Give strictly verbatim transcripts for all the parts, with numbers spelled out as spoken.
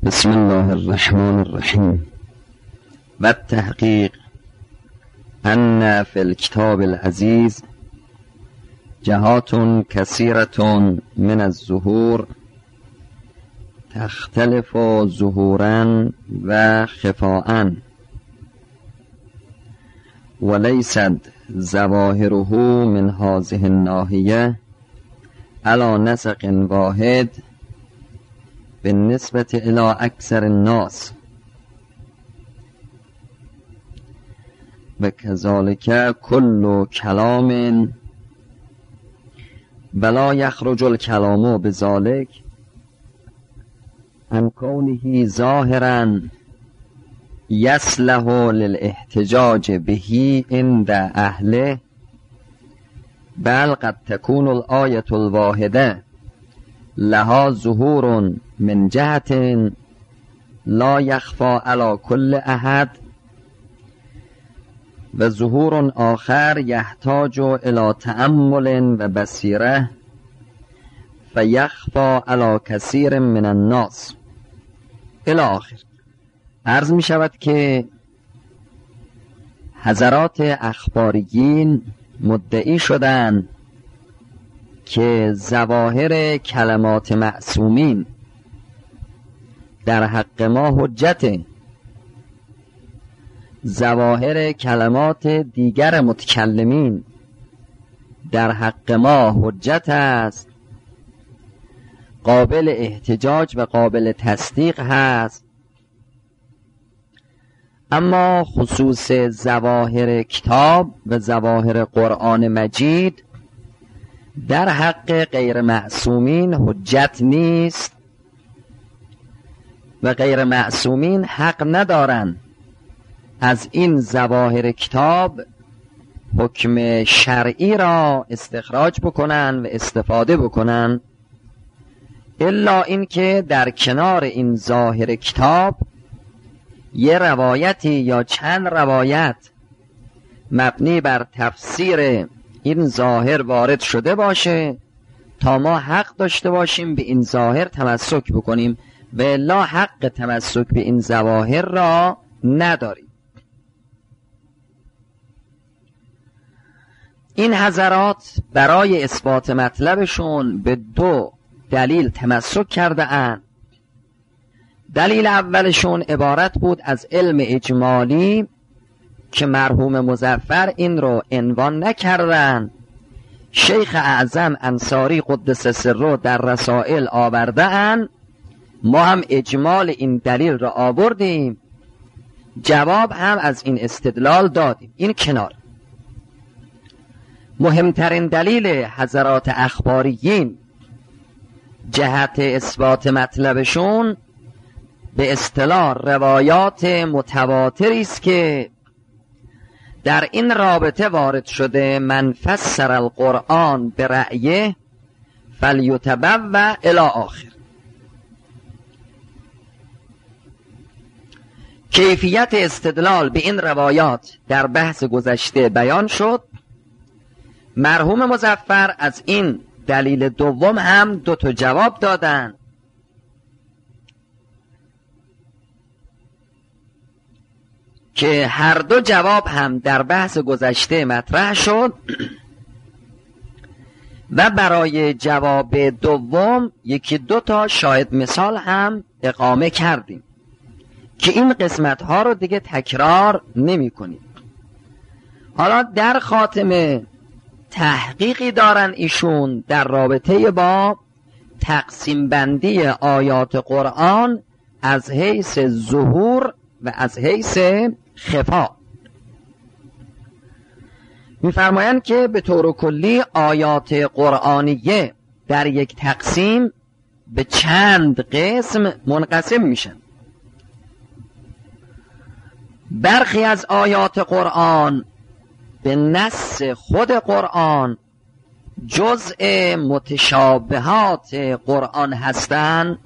بسم الله الرحمن الرحیم. و التحقیق ان فی الکتاب العزیز جهات کثیرة من الظهور تختلف ظهورا و خفاء ولیست ظواهره من هذه الناحیه علی نسق واحد بالنسبة الى اکثر الناس و کذالک کل کلام ولا یخرج الکلام بذلک عن کونه ظاهرا یصلح للاحتجاج به عند اهله، بل قد تكون الآية الواحدة لها ظهور من جهة لا يخفى على كل أحد و ظهور آخر يحتاج إلى تأمل و بصیره فيخفى على كثير من الناس الی آخر. عرض می شود که حضرات اخباریین مدعی شدند که ظواهر کلمات معصومین در حق ما حجت، ظواهر کلمات دیگر متکلمین در حق ما حجت است، قابل احتجاج و قابل تصدیق هست، اما خصوص ظواهر کتاب و ظواهر قرآن مجید در حق غیر معصومین حجت نیست و غیر معصومین حق ندارند از این ظواهر کتاب حکم شرعی را استخراج بکنن و استفاده بکنن، الا اینکه در کنار این ظاهر کتاب یه روایتی یا چند روایت مبنی بر تفسیر این ظاهر وارد شده باشه تا ما حق داشته باشیم به این ظاهر تمسک بکنیم و الا حق تمسک به این ظواهر را نداریم. این حضرات برای اثبات مطلبشون به دو دلیل تمسک کرده اند. دلیل اولشون عبارت بود از علم اجمالی که مرحوم مظفر این رو عنوان نکردن، شیخ اعظم انصاری قدس سره در رسائل آورده اند، ما هم اجمال این دلیل را آوردیم، جواب هم از این استدلال دادیم. این کنار. مهمترین دلیل حضرات اخباریین جهت اثبات مطلبشون به اصطلاح روایات متواتری است که در این رابطه وارد شده: من فسر القرآن به رأیه فلیتبوأ الی آخر. کیفیت استدلال به این روایات در بحث گذشته بیان شد. مرحوم مظفر از این دلیل دوم هم دو تا جواب دادن که هر دو جواب هم در بحث گذشته مطرح شد و برای جواب دوم یکی دو تا شاهد مثال هم اقامه کردیم که این قسمت ها رو دیگه تکرار نمی کنیم. حالا در خاتمه تحقیقی دارن ایشون در رابطه با تقسیم بندی آیات قرآن از حیث ظهور و از حیث خفا. می‌فرمایند که به طور کلی آیات قرآنیه در یک تقسیم به چند قسم منقسم میشن. برخی از آیات قرآن به نص خود قرآن جزء متشابهات قرآن هستند،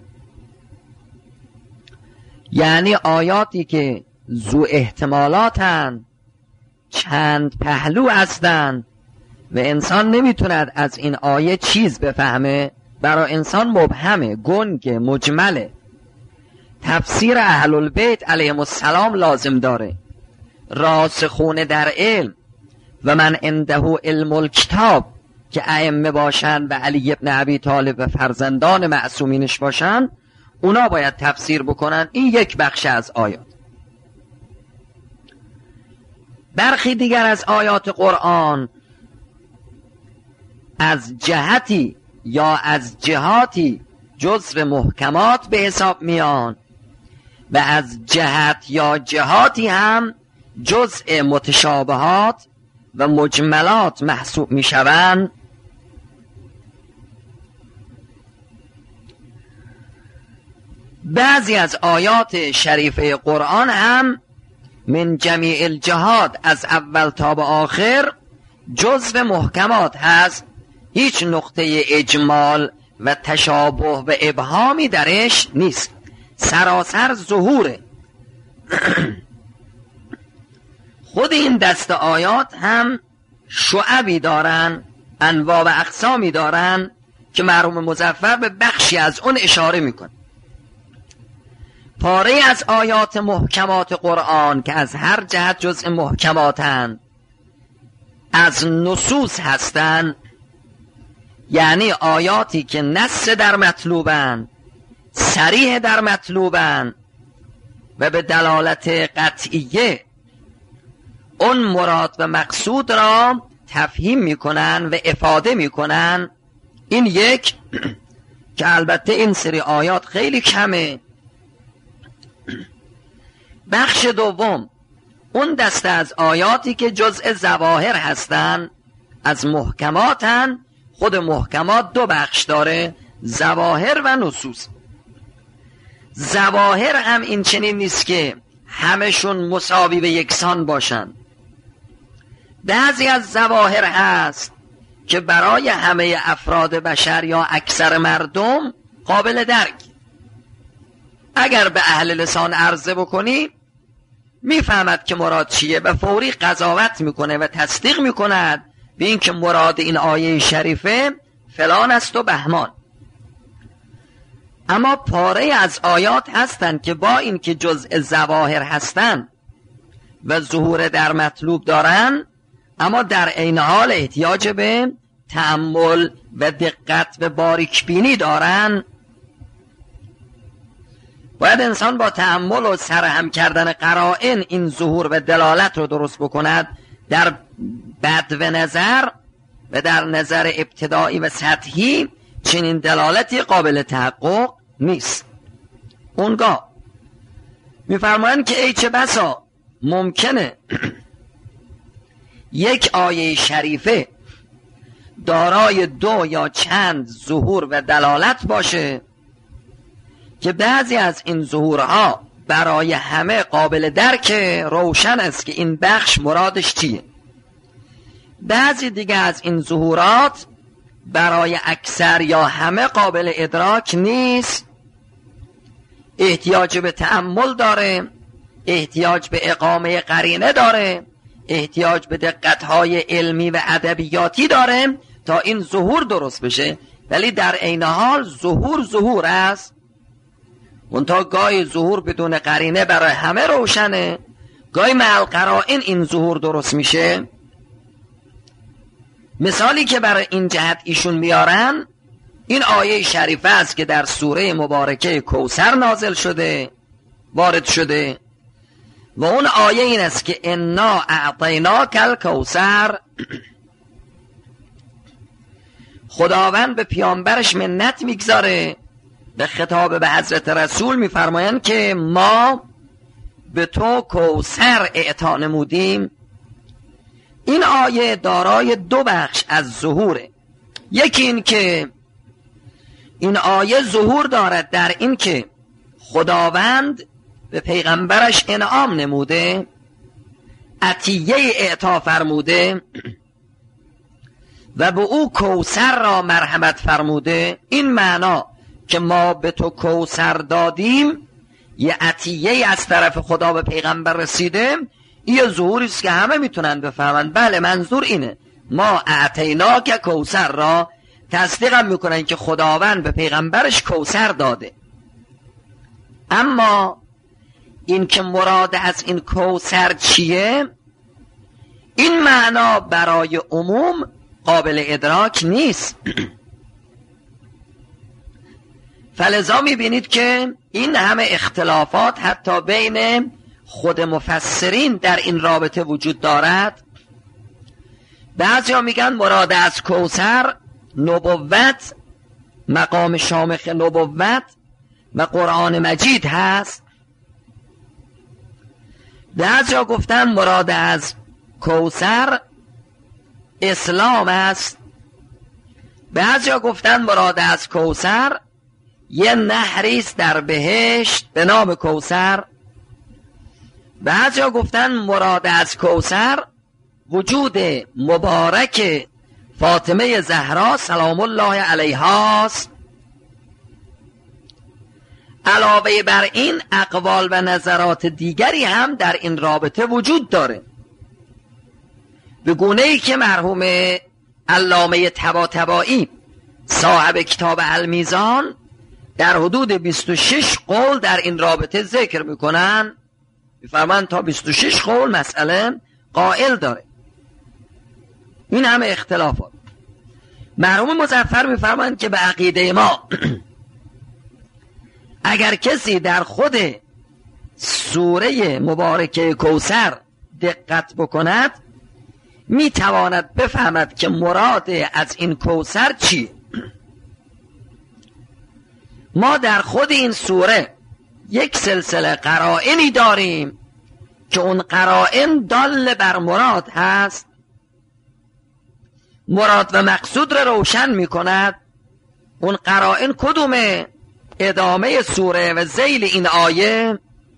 یعنی آیاتی که ذو احتمالاتن، چند پهلو هستند و انسان نمیتوند از این آیه چیز بفهمه، برای انسان مبهمه، گنگ، مجمله. تفسیر اهل البیت علیهم السلام لازم داره. راسخون در علم و من عنده علم الکتاب که ائمه باشن و علی ابن ابی طالب و فرزندان معصومینش باشن، اونا باید تفسیر بکنن. این یک بخش از آیات. برخی دیگر از آیات قرآن از جهتی یا از جهاتی جزء محکمات به حساب میان و از جهت یا جهاتی هم جزء متشابهات و مجملات محسوب میشوند. بعضی از آیات شریفه قرآن هم من جمیع الجهات از اول تا به آخر جزء محکمات هست، هیچ نقطه اجمال و تشابه و ابهامی درش نیست، سراسر ظهوره. خود این دست آیات هم شعبی دارن، انواع و اقسامی دارن که مرحوم مظفر به بخشی از اون اشاره میکنه. پاره از آیات محکمات قرآن که از هر جهت جزء محکماتن، از نصوص هستن، یعنی آیاتی که نص در مطلوبن، صریح در مطلوبن و به دلالت قطعیه اون مراد و مقصود را تفهیم میکنن و افاده میکنن. این یک که البته این سری آیات خیلی کمه. بخش دوم اون دسته از آیاتی که جزء ظواهر هستن، از محکماتن. خود محکمات دو بخش داره، ظواهر و نصوص. ظواهر هم این چنین نیست که همشون مساوی و یکسان باشن. بعضی از ظواهر هست که برای همه افراد بشر یا اکثر مردم قابل درک. اگر به اهل لسان عرضه بکنی میفهمد که مراد چیه و فوری قضاوت میکنه و تصدیق میکند به این که مراد این آیه شریفه فلان است و بهمان. اما پاره از آیات هستند که با این که جزء ظواهر هستند و ظهور در مطلوب دارن، اما در عین حال احتیاج به تأمل و دقت و باریک بینی دارن. باید انسان با تأمل و سرهم کردن قرائن این ظهور و دلالت رو درست بکند. در بدو نظر و در نظر ابتدایی و سطحی چنین دلالتی قابل تحقق نیست. اونگاه میفرمایند که ای چه بسا ممکنه یک آیه شریفه دارای دو یا چند ظهور و دلالت باشه که بعضی از این ظهورها برای همه قابل درک، روشن است که این بخش مرادش چیه. بعضی دیگه از این ظهورات برای اکثر یا همه قابل ادراک نیست، احتیاج به تأمل داره، احتیاج به اقامه قرینه داره، احتیاج به دقت‌های علمی و ادبیاتی داره تا این ظهور درست بشه. ولی در عین حال ظهور ظهور است. منتها گاهی ظهور بدون قرینه برای همه روشنه، گاهی مع القرائن این ظهور درست میشه. مثالی که برای این جهت ایشون میارن این آیه شریفه است که در سوره مبارکه کوثر نازل شده، وارد شده، و اون آیه این است که انا اعطیناک الکوثر. خداوند به پیامبرش منت میگذاره، به خطاب به حضرت رسول میفرمایند که ما به تو کوثر اعطا نمودیم. این آیه دارای دو بخش از ظهوره. یکی این که این آیه ظهور دارد در این که خداوند به پیغمبرش انعام نموده، عطیه اعطا فرموده و به او کوثر را مرحمت فرموده. این معنا که ما به تو کوثر دادیم یه عطیه از طرف خدا به پیغمبر رسیده، این ظهوری است که همه میتونن بفهمند. بله منظور اینه، ما اعطیناک کوثر را تصدیق هم میکنن که خداوند به پیغمبرش کوثر داده. اما این که مراد از این کوثر چیه، این معنا برای عموم قابل ادراک نیست. فلذا میبینید که این همه اختلافات حتی بین خود مفسرین در این رابطه وجود دارد. بعضیا میگن مراد از کوثر نبوت، مقام شامخ نبوت و قرآن مجید هست. بعضیا گفتن مراد از کوثر اسلام است. بعضیا گفتن مراد از کوثر یه نهریست در بهشت به نام کوثر. بعضیا گفتن مراد از کوثر وجود مبارک فاطمه زهرا سلام الله علیها است. علاوه بر این اقوال و نظرات دیگری هم در این رابطه وجود داره، به گونه ای که مرحوم علامه طباطبایی صاحب کتاب المیزان در حدود بیست و شش قول در این رابطه ذکر میکنن. میفرمان تا بیست و شش قول مسئله قائل داره. این همه اختلافات. مرحوم مظفر میفرمان که به عقیده ما اگر کسی در خود سوره مبارکه کوثر دقت بکند میتواند بفهمد که مراد از این کوثر چیه. ما در خود این سوره یک سلسله قرائنی داریم که اون قرائن دال بر مراد هست، مراد و مقصود را روشن می کند. اون قرائن کدومه؟ ادامه سوره و ذیل این آیه.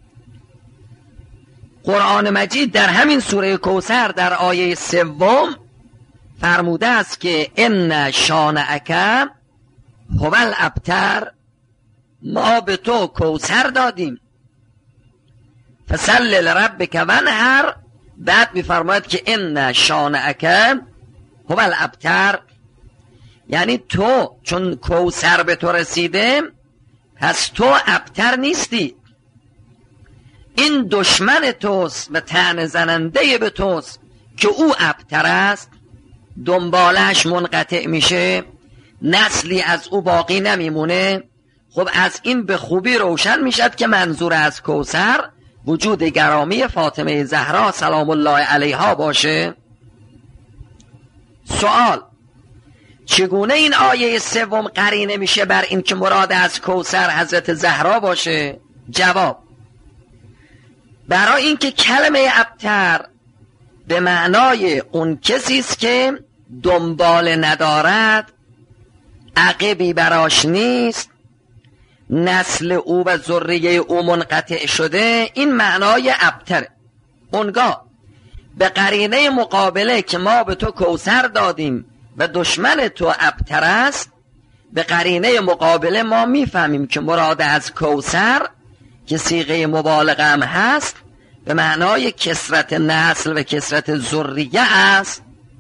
قرآن مجید در همین سوره کوثر در آیه سوم فرموده است که ان شانئک هو الابتر، ما به تو کوثر دادیم، فصل لربک وانحر. بعد میفرماید که ان شانئک هو الابتر، یعنی تو چون کوثر به تو رسیده پس تو ابتر نیستی، این دشمن توست و طعنه زننده به توست که او ابتر است، دنبالش منقطع میشه، نسلی از او باقی نمیمونه. خب از این به خوبی روشن میشد که منظور از کوثر وجود گرامی فاطمه زهرا سلام الله علیها باشه. سوال: چگونه این آیه سوم قرینه میشه بر این که مراد از کوثر حضرت زهرا باشه؟ جواب: برای اینکه کلمه ابتر به معنای اون کسی است که دنبال ندارد، عقبی براش نیست، نسل او و ذریه او منقطع شده، این معنای ابتره. اونگاه به قرینه مقابله که ما به تو کوثر دادیم و دشمن تو ابتر است، به قرینه مقابله ما میفهمیم که مراد از کوثر که صیغه مبالغه هم هست به معنای کثرت نسل و کثرت ذریه است،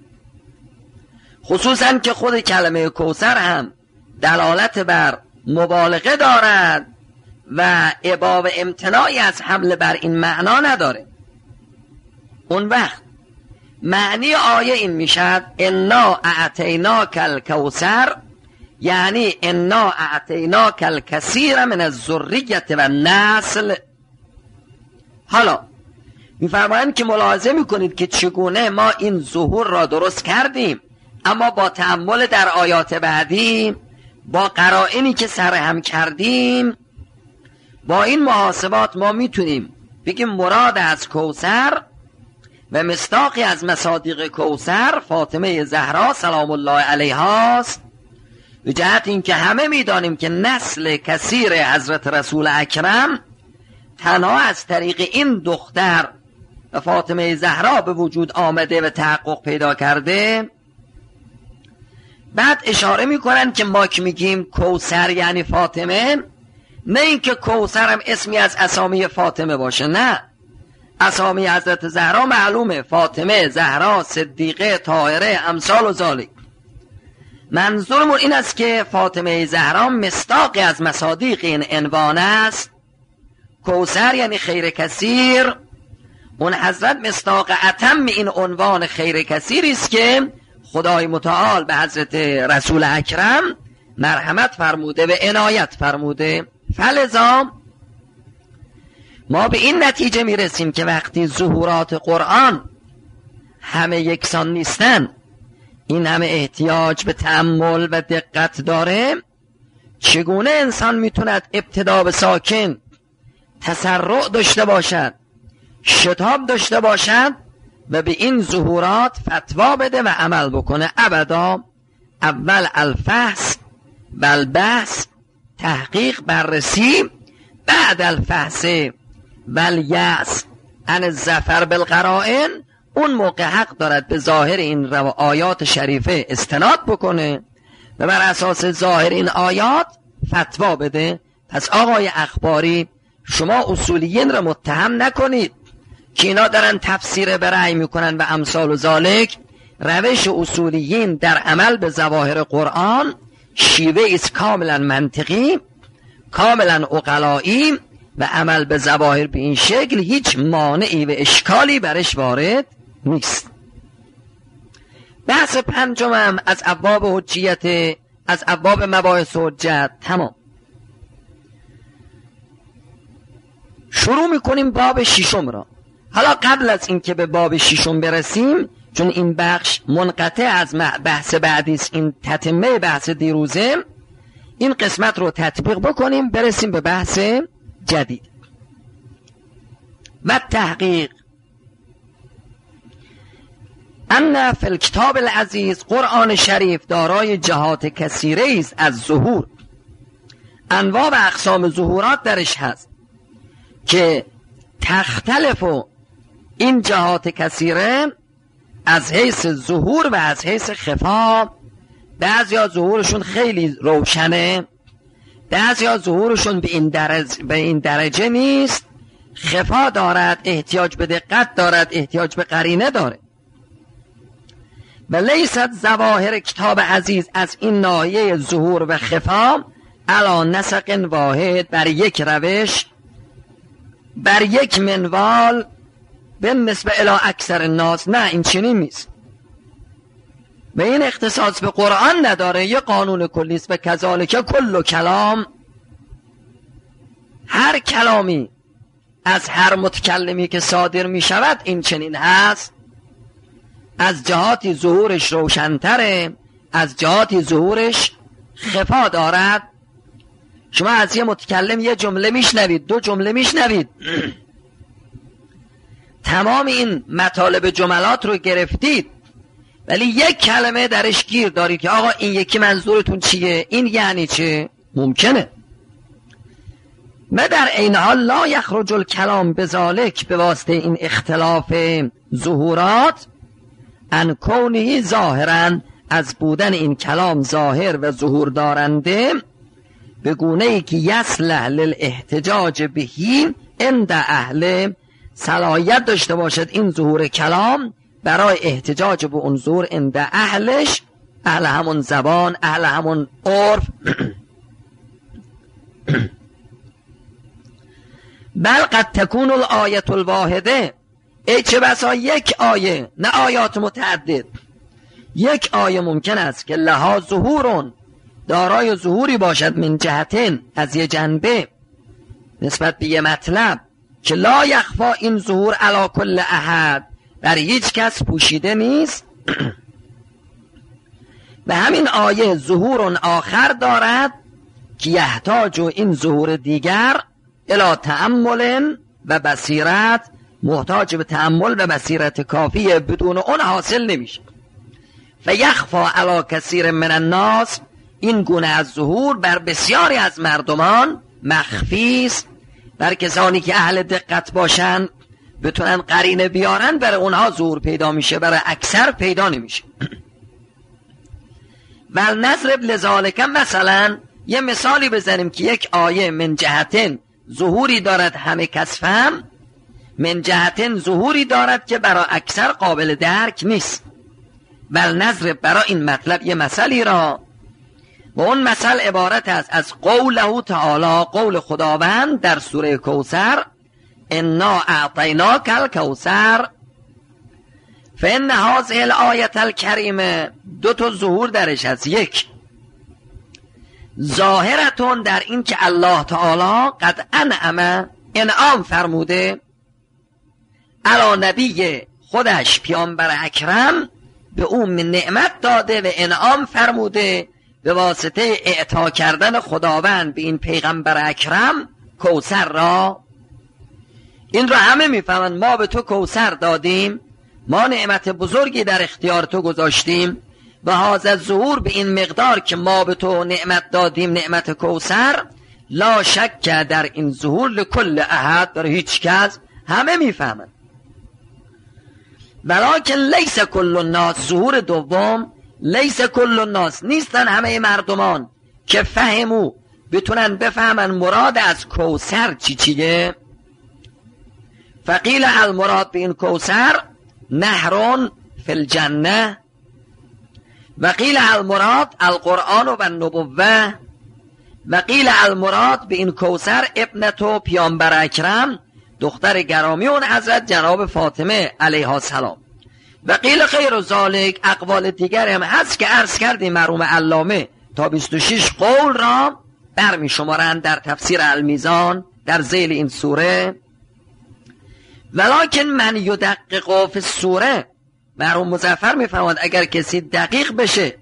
خصوصا که خود کلمه کوثر هم دلالت بر مبالغه دارد و ابا و امتناعی از حمل بر این معنا نداره. اون وقت معنی آیه این میشد انا اعطیناک الکوثر، یعنی انا اعطیناک الکثیر من الذریه و النسل. حالا میفرمایند که ملاحظه میکنید که چگونه ما این ظهور را درست کردیم، اما با تأمل در آیات بعدی، با قرائنی که سرهم کردیم، با این محاسبات ما میتونیم بگیم مراد از کوثر و مصداقی از مصادیق کوثر فاطمه زهرا سلام الله علیها است، به جهت اینکه همه میدانیم که نسل کثیر حضرت رسول اکرم تنها از طریق این دختر و فاطمه زهرا به وجود آمده و تحقق پیدا کرده. بعد اشاره میکنن که ما که میگیم کوثر یعنی فاطمه، نه اینکه کوثر هم اسمی از اسامی فاطمه باشه، نه، اسامی حضرت زهرا معلومه، فاطمه، زهرا، صدیقه، طاهره، امثال و ذالک. منظورمون این است که فاطمه زهرا مصداقی از مصادیق این عنوان است کوثر یعنی خیر کثیر، اون حضرت مصداق اتم این عنوان خیر کثیری است که خدای متعال به حضرت رسول اکرم مرحمت فرموده و عنایت فرموده. فلذا ما به این نتیجه میرسیم که وقتی ظهورات قرآن همه یکسان نیستن، این همه احتیاج به تأمل و دقت داره، چگونه انسان میتوند ابتدا به ساکن تسرع داشته باشد، شتاب داشته باشد و به این ظهورات فتوا بده و عمل بکنه؟ ابدا. اول الفحص و البحث، تحقیق بررسی، بعد الفحص و الیأس عن الظفر بالقرائن، اون موقع حق دارد به ظاهر این رو آیات شریفه استناد بکنه و بر اساس ظاهر این آیات فتوا بده. پس آقای اخباری، شما اصولیین رو متهم نکنید که اینا دارن تفسیر به رأی میکنن و امثال و ذالک. روش اصولیین در عمل به ظواهر قرآن شیوه است کاملا منطقی، کاملا عقلایی، و عمل به ظواهر به این شکل هیچ مانعی و اشکالی برش وارد نیست. بحث پنجمم از ابواب حجیت، از ابواب مباحث حجت تمام. شروع میکنیم باب ششم را. حالا قبل از اینکه به باب ششم برسیم، چون این بخش منقطع از بحث بعدی است، این تتمه بحث دیروزه، این قسمت رو تطبیق بکنیم برسیم به بحث جدید. و تحقیق ان فی الکتاب العزیز، قرآن شریف دارای جهات کثیره است از ظهور، انواع و اقسام ظهورات درش هست که تختلف و این جهات کثیره از حیث ظهور و از حیث خفا. بعضی ها ظهورشون خیلی روشنه، بعضی ها ظهورشون به این درجه, به این درجه نیست، خفا دارد، احتیاج به دقت دارد، احتیاج به قرینه داره. و لیست ظواهر کتاب عزیز از این ناحیه ظهور و خفا علی نسق واحد، بر یک روش، بر یک منوال، به نسبه الی اکثر الناس. نه، این چنین نیست. و این اختصاص به قرآن نداره، یه قانون کلی است. و کذالک کل کلام، هر کلامی از هر متکلمی که صادر می شود این چنین هست. از جهاتی ظهورش روشنتره، از جهاتی ظهورش خفا دارد. شما از یه متکلم یه جمله میشنوید، دو جمله میشنوید، تمام این مطالب جملات رو گرفتید، ولی یک کلمه درش گیر دارید که آقا این یکی منظورتون چیه، این یعنی چه؟ ممکنه. و در این حال لا یخرج الکلام بذالک، به واسطه این اختلاف ظهورات، ان کونه ظاهرا، از بودن این کلام ظاهر و ظهور دارنده، به گونه ای که یصلح للاحتجاج بهی عند اهل، صلاحیت داشته باشد این ظهور کلام برای احتجاج به اون ظهور عند اهلش، اهل همون زبان، اهل همون عرف. بل قد تکون الآیت الواحده، ای چه بسا یک آیه، نه آیات متعدد، یک آیه ممکن است که لها ظهورون، دارای ظهوری باشد، من جهتن، از یه جنبه، نسبت به یه مطلب، که لا یخفا این ظهور علی کل احد، بر هیچ کس پوشیده نیست. و همین آیه ظهور آخر دارد که یحتاج این ظهور دیگر الی تأمل و بصیرت، محتاج به تأمل و بصیرت کافیه، بدون اون حاصل نمیشه. فیخفا علی کثیر من الناس، این گونه از ظهور بر بسیاری از مردمان مخفی است. بر کسانی که اهل دقت باشن، بتونن قرینه بیارن، برای اونها ظهور پیدا میشه، برای اکثر پیدا نمیشه. ول نضرب لذالک، مثلا یه مثالی بزنیم که یک آیه من جهتن ظهوری دارد همه کس فهم، من جهتن ظهوری دارد که برای اکثر قابل درک نیست. ول نضرب، برای این مطلب یه مثالی را، و اون مثل عبارت است از قوله تعالی، قول خداوند در سوره کوثر: انا اعطیناک الکوثر. فان هذه الآیه الکریمه، دو تا ظهور درش هست. یک، ظاهرتون در این که الله تعالی قد انعم، انعام فرموده علی نبی خودش پیامبر اکرم، به اون نعمت داده و انعام فرموده به واسطه اعطا کردن خداوند به این پیغمبر اکرم کوثر را. این را همه میفهمن، ما به تو کوثر دادیم، ما نعمت بزرگی در اختیار تو گذاشتیم و هذا ظهور به این مقدار که ما به تو نعمت دادیم، نعمت کوثر، لا شک در این ظهور لکل احد، برای هیچ کس، همه میفهمن. ولکن لیس کل الناس، ظهور دوم، لیس کل الناس، نیستن همه مردمان که فهمو، بتونن بفهمن مراد از کوثر چی چیه. فقیل المراد به این کوثر نهرون فی الجنه، و قیل المراد القرآن و النبوه، و قیل المراد به این کوثر ابنتو پیامبر اکرم، دختر گرامی اون حضرت جناب فاطمه علیها السلام. و قیل خیر و ذالک، اقوال دیگر هم هست که عرض کردیم مرحوم علامه تا بیست و شش قول را برمی شمارند در تفسیر المیزان در ذیل این سوره. ولکن من یدقق فی السوره، مرحوم مظفر میفرماند اگر کسی دقیق بشه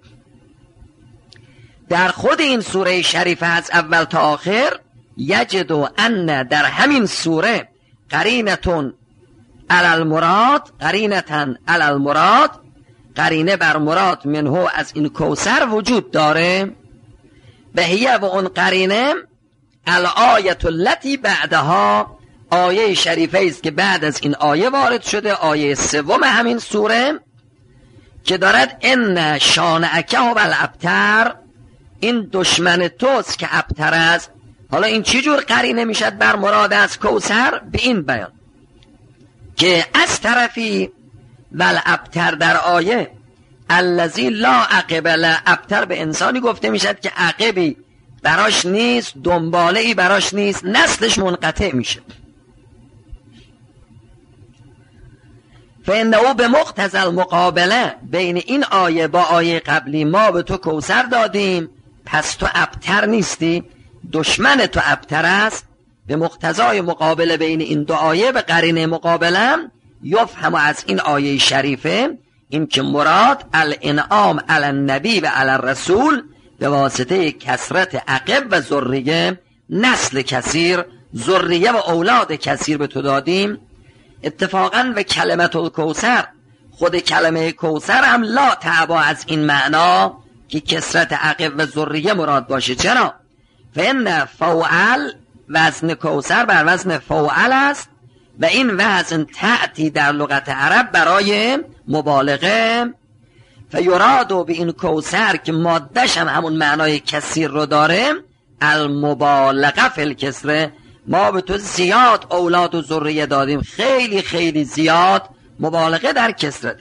در خود این سوره شریفه از اول تا آخر، یجد ان در همین سوره قرینتون علی المراد، قرینتن علی المراد، قرینه بر مراد منه از این کوثر وجود داره. بهیه و اون قرینه الآیت التي بعدها، آیه شریفه است که بعد از این آیه وارد شده، آیه سوم همین سوره که دارد ان شانئک هو الابتر، این دشمن توست که ابتر است. حالا این چی جور قرینه میشد بر مراد از کوثر؟ به این بیان که از طرفی ول ابتر در آیه الذی لا عقب له، ابتر به انسانی گفته میشد که عقبی براش نیست، دنباله ای براش نیست، نسلش منقطع میشه. فانه به مقتضی المقابله، بین این آیه با آیه قبلی ما به تو کوثر دادیم، پس تو ابتر نیستی، دشمن تو ابتر است. به مقتضای مقابله بین این دو آیه، به قرینه مقابله، یفهم از این آیه شریفه این که مراد الانعام علی النبی و علی الرسول به واسطه کثرت عقب و ذریه، نسل کثیر، ذریه و اولاد کثیر به تو دادیم. اتفاقا و کلمت الکوثر، خود کلمه کوثر هم لا تعبا از این معنا که کثرت عقب و ذریه مراد باشه. چرا؟ فإن فوعل، وزن کوثر بر وزن فوعل است و این وزن تأتی در لغت عرب برای مبالغه. فیرادو به این کوثر که مادهش هم همون معنای کثیر رو داره، المبالغه فی الکثره، ما به تو زیاد اولاد و ذریه دادیم، خیلی خیلی زیاد، مبالغه در کثرت.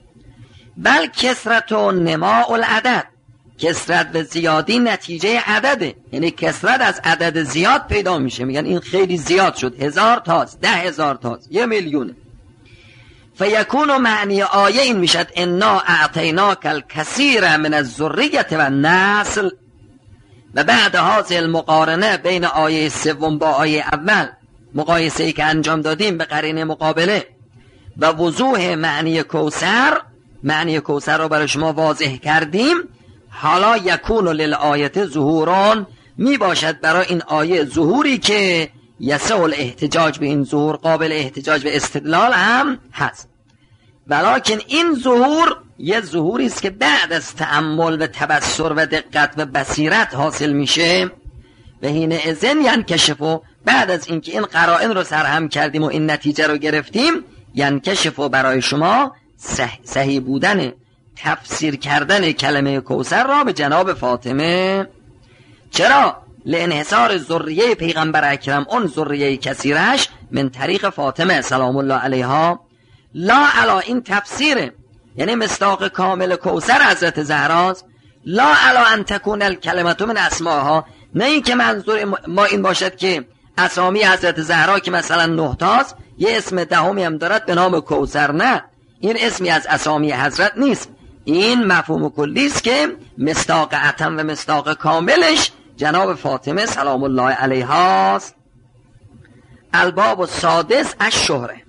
بل کثرت و نماء العدد، کثرت و زیادی نتیجه عدده، یعنی کثرت از عدد زیاد پیدا میشه. میگن این خیلی زیاد شد، هزار تاست، ده هزار تاست، یه میلیونه. فیکون و معنی آیه این میشد انا اعطیناک الکثیر من الذریه و النسل. و بعد هذه المقارنه بین آیه سوم با آیه اول، مقایسه ای که انجام دادیم به قرینه مقابله و وضوح معنی کوثر، معنی کوثر رو برای شما واضح کردیم. حالا یکون للآیت ظهوران، می باشد برای این آیه ظهوری که یسع الاحتجاج به این ظهور، قابل احتجاج به استدلال هم هست. ولکن این ظهور یه ظهوری است که بعد از تأمل و تبصر و دقت و بصیرت حاصل میشه. و حین اذن ینکشفو، بعد از اینکه این قرائن رو سرهم کردیم و این نتیجه رو گرفتیم، ینکشفو برای شما صحیح بودن تفسیر کردن کلمه کوثر را به جناب فاطمه. چرا؟ لانحصار ذریه پیغمبر اکرم، اون ذریه کثیرش، من طریق فاطمه سلام الله علیها، لا علا این تفسیره، یعنی مصداق کامل کوثر حضرت زهراست. لا علا ان تکون الکلمة من اسماها، نه این که منظور ما این باشد که اسامی حضرت زهرا که مثلا نه تاست یه اسم دهمی هم دارد به نام کوثر، نه، این اسمی از اسامی حضرت نیست. این مفهوم کلی است که مصداق اتم و مصداق کاملش جناب فاطمه سلام الله علیها است. الباب السادس الشهره.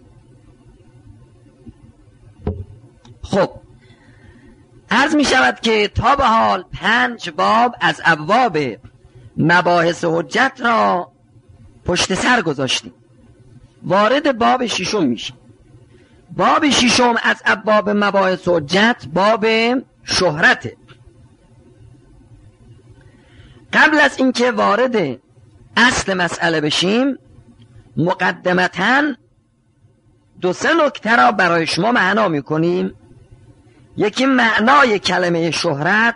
خب عرض می شود که تا به حال پنج باب از ابواب مباحث حجت را پشت سر گذاشتیم. وارد باب ششم میشیم. باب ششم از ابواب مباحث حجت باب شهرته. قبل از اینکه وارد اصل مسئله بشیم مقدمتاً دو سه نکته را برای شما معنا میکنیم. یکی معنای کلمه شهرت،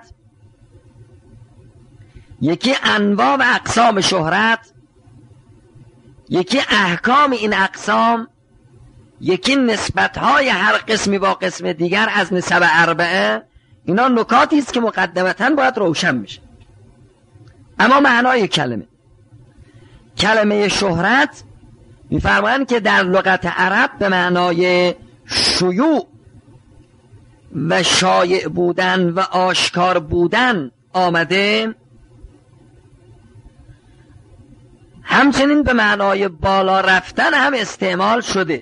یکی انواع و اقسام شهرت، یکی احکام این اقسام، یکی نسبت‌های هر قسمی با قسم دیگر از نسب اربعه. اینا نکاتی است که مقدمتاً باید روشن بشه. اما معنای کلمه کلمه شهرت می‌فرمایند که در لغت عرب به معنای شیوع و شایع بودن و آشکار بودن آمده، همچنین به معنای بالا رفتن هم استعمال شده.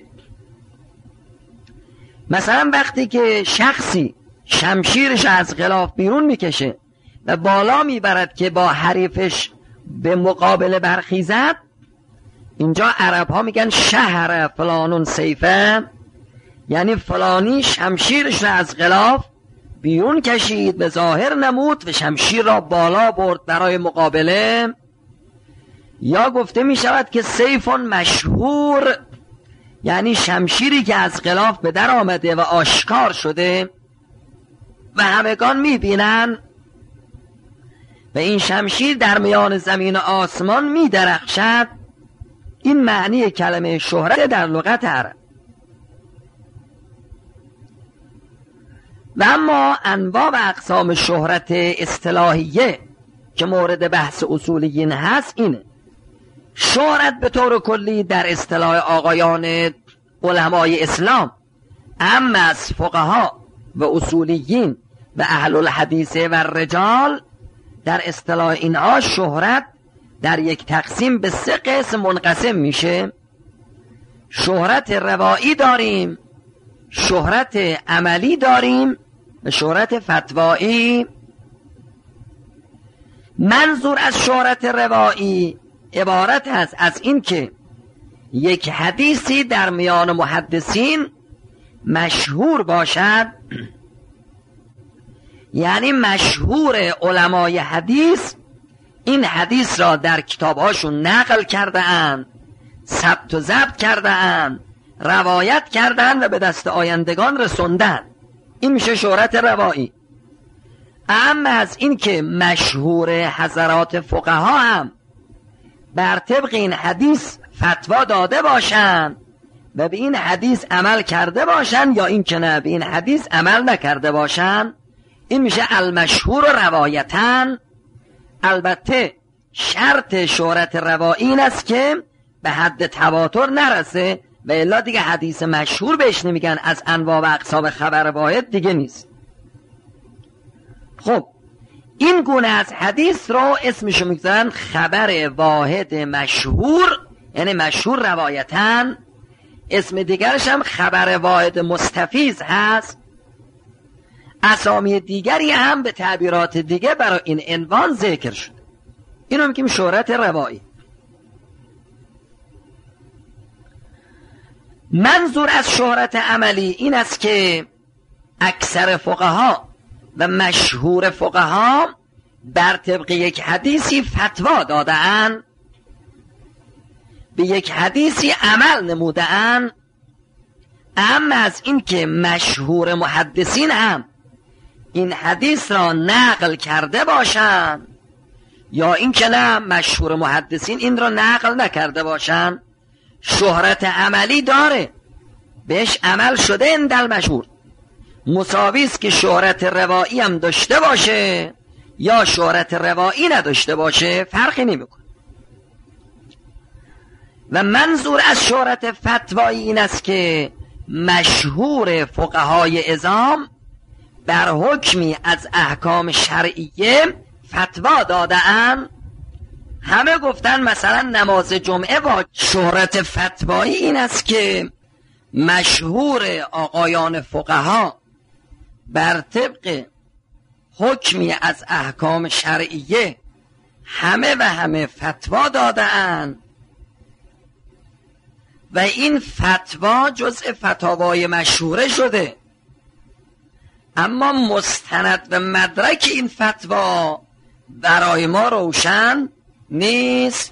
مثلا وقتی که شخصی شمشیرش از غلاف بیرون میکشه و بالا میبرد که با حریفش به مقابله برخیزد، اینجا عرب ها میگن شهر فلانون سیفه، یعنی فلانی شمشیرش را از غلاف بیرون کشید، به ظاهر نمود و شمشیر را بالا برد برای مقابله. یا گفته می شود که سیفون مشهور، یعنی شمشیری که از غلاف به در آمده و آشکار شده و همگان می بینن و این شمشیر در میان زمین و آسمان می درخشد. این معنی کلمه شهرت در لغت عرب. و اما انواع و اقسام شهرت اصطلاحیه که مورد بحث اصولیین هست اینه: شهرت به طور کلی در اصطلاح آقایان علمای اسلام، اما از فقها و اصولیین و اهل الحدیث و رجال، در اصطلاح اینها شهرت در یک تقسیم به سه قسم منقسم میشه. شهرت روایی داریم، شهرت عملی داریم و شهرت فتوایی. منظور از شهرت روایی عبارت است از این که یک حدیثی در میان محدثین مشهور باشد، یعنی مشهور علمای حدیث این حدیث را در کتابهاشون نقل کرده اند، ثبت و ضبط کرده اند، روایت کردن و به دست آیندگان رسوندن. این میشه شهرت روایی. اما از این که مشهور حضرات فقها هم بر طبق این حدیث فتوا داده باشند و به این حدیث عمل کرده باشند، یا این که نه به این حدیث عمل نکرده باشند، این میشه المشهور روایتن. البته شرط شهرت روایی این است که به حد تواتر نرسه و الا دیگه حدیث مشهور بهش نمیگن، از انواع و اقسام خبر واحد دیگه نیست. خب این گونه از حدیث رو اسمشو میگذارن خبر واحد مشهور، یعنی مشهور روایتن. اسم دیگرش هم خبر واحد مستفیض هست. اسامی دیگری هم به تعبیرات دیگه برای این عنوان ذکر شد. اینو میگیم شهرت روایی. منظور از شهرت عملی این است که اکثر فقها و مشهور فقها بر طبق یک حدیثی فتوا داده‌اند، به یک حدیثی عمل نموده‌اند. اما از این که مشهور محدثین هم این حدیث را نقل کرده باشند، یا این که نه مشهور محدثین این را نقل نکرده باشند، شهرت عملی داره، بهش عمل شده اندل مشهور. مساوی است که شهرت روایی هم داشته باشه یا شهرت روایی نداشته باشه فرقی نمیکنه. و منظور از شهرت فتوایی این است که مشهور فقهای عظام بر حکمی از احکام شرعیه فتوا داده‌اند. همه گفتن مثلا نماز جمعه با شهرت فتوایی این است که مشهور آقایان فقها بر طبق حکمی از احکام شرعیه همه و همه فتوا داده‌اند و این فتوا جزء فتاوای مشهوره شده، اما مستند و مدرک این فتوا برای ما روشن نیست.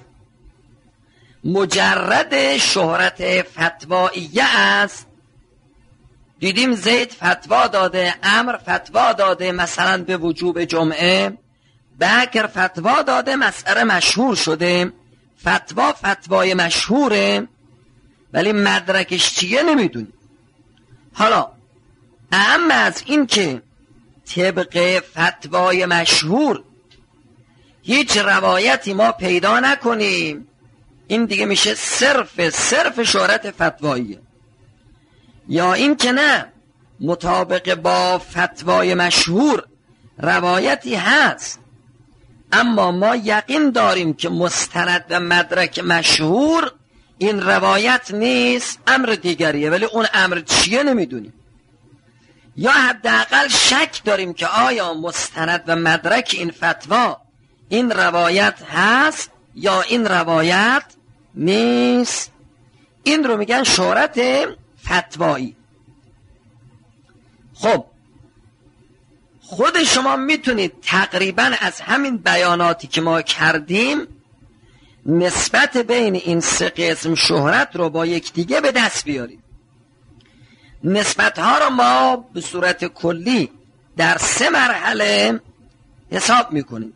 مجرد شهرت فتواییه است. دیدیم زید فتوا داده، عمرو فتوا داده مثلا به وجوب جمعه، بکر فتوا داده مسئله مشهور شده. فتوا فتوای مشهوره ولی مدرکش چیه نمیدونیم. حالا اما از این که طبق فتوای مشهور هیچ روایتی ما پیدا نکنیم، این دیگه میشه صرف صرف شهرت فتواییه. یا این که نه، مطابق با فتوای مشهور روایتی هست اما ما یقین داریم که مستند و مدرک مشهور این روایت نیست، امر دیگریه، ولی اون امر چیه نمیدونیم. یا حداقل شک داریم که آیا مستند و مدرک این فتوا این روایت هست یا این روایت نیست. این رو میگن شهرت فتوایی. خب خود شما میتونید تقریبا از همین بیاناتی که ما کردیم نسبت بین این سه قسم شهرت رو با یکدیگه به دست بیارید. نسبت ها رو ما به صورت کلی در سه مرحله حساب میکنیم.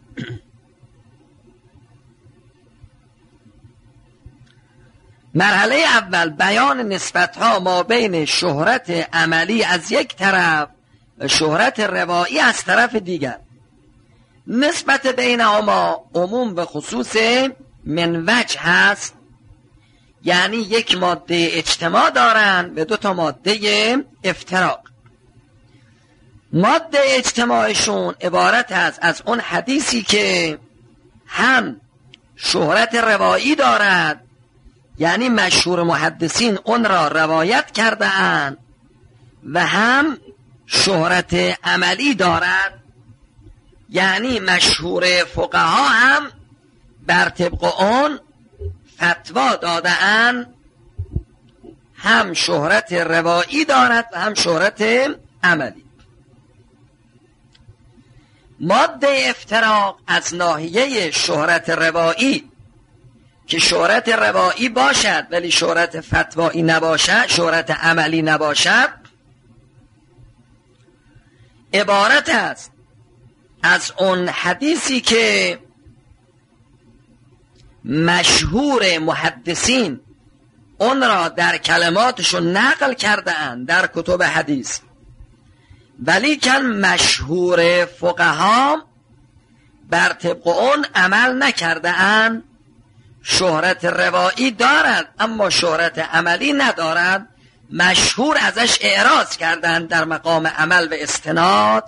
مرحله اول بیان نسبت ها ما بین شهرت عملی از یک طرف و شهرت روایی از طرف دیگر. نسبت بینهما عموم به خصوص من وجه هست، یعنی یک ماده اجتماع دارن به دو تا ماده افتراق. ماده اجتماعشون عبارت است از اون حدیثی که هم شهرت روایی دارد، یعنی مشهور محدثین اون را روایت کرده اند، و هم شهرت عملی دارد، یعنی مشهور فقها هم بر طبق اون فتوا داده اند، هم شهرت روایی دارد و هم شهرت عملی. ماده افتراق از ناحیه شهرت روایی که شهرت روایی باشد ولی شهرت فتوایی نباشد، شهرت عملی نباشد، عبارت است از اون حدیثی که مشهور محدثین اون را در کلماتشون نقل کرده اند در کتب حدیث، ولی کن مشهور فقها بر طبق اون عمل نکرده اند. شهرت روایی دارد اما شهرت عملی ندارد، مشهور ازش اعراض کردن در مقام عمل و استناد.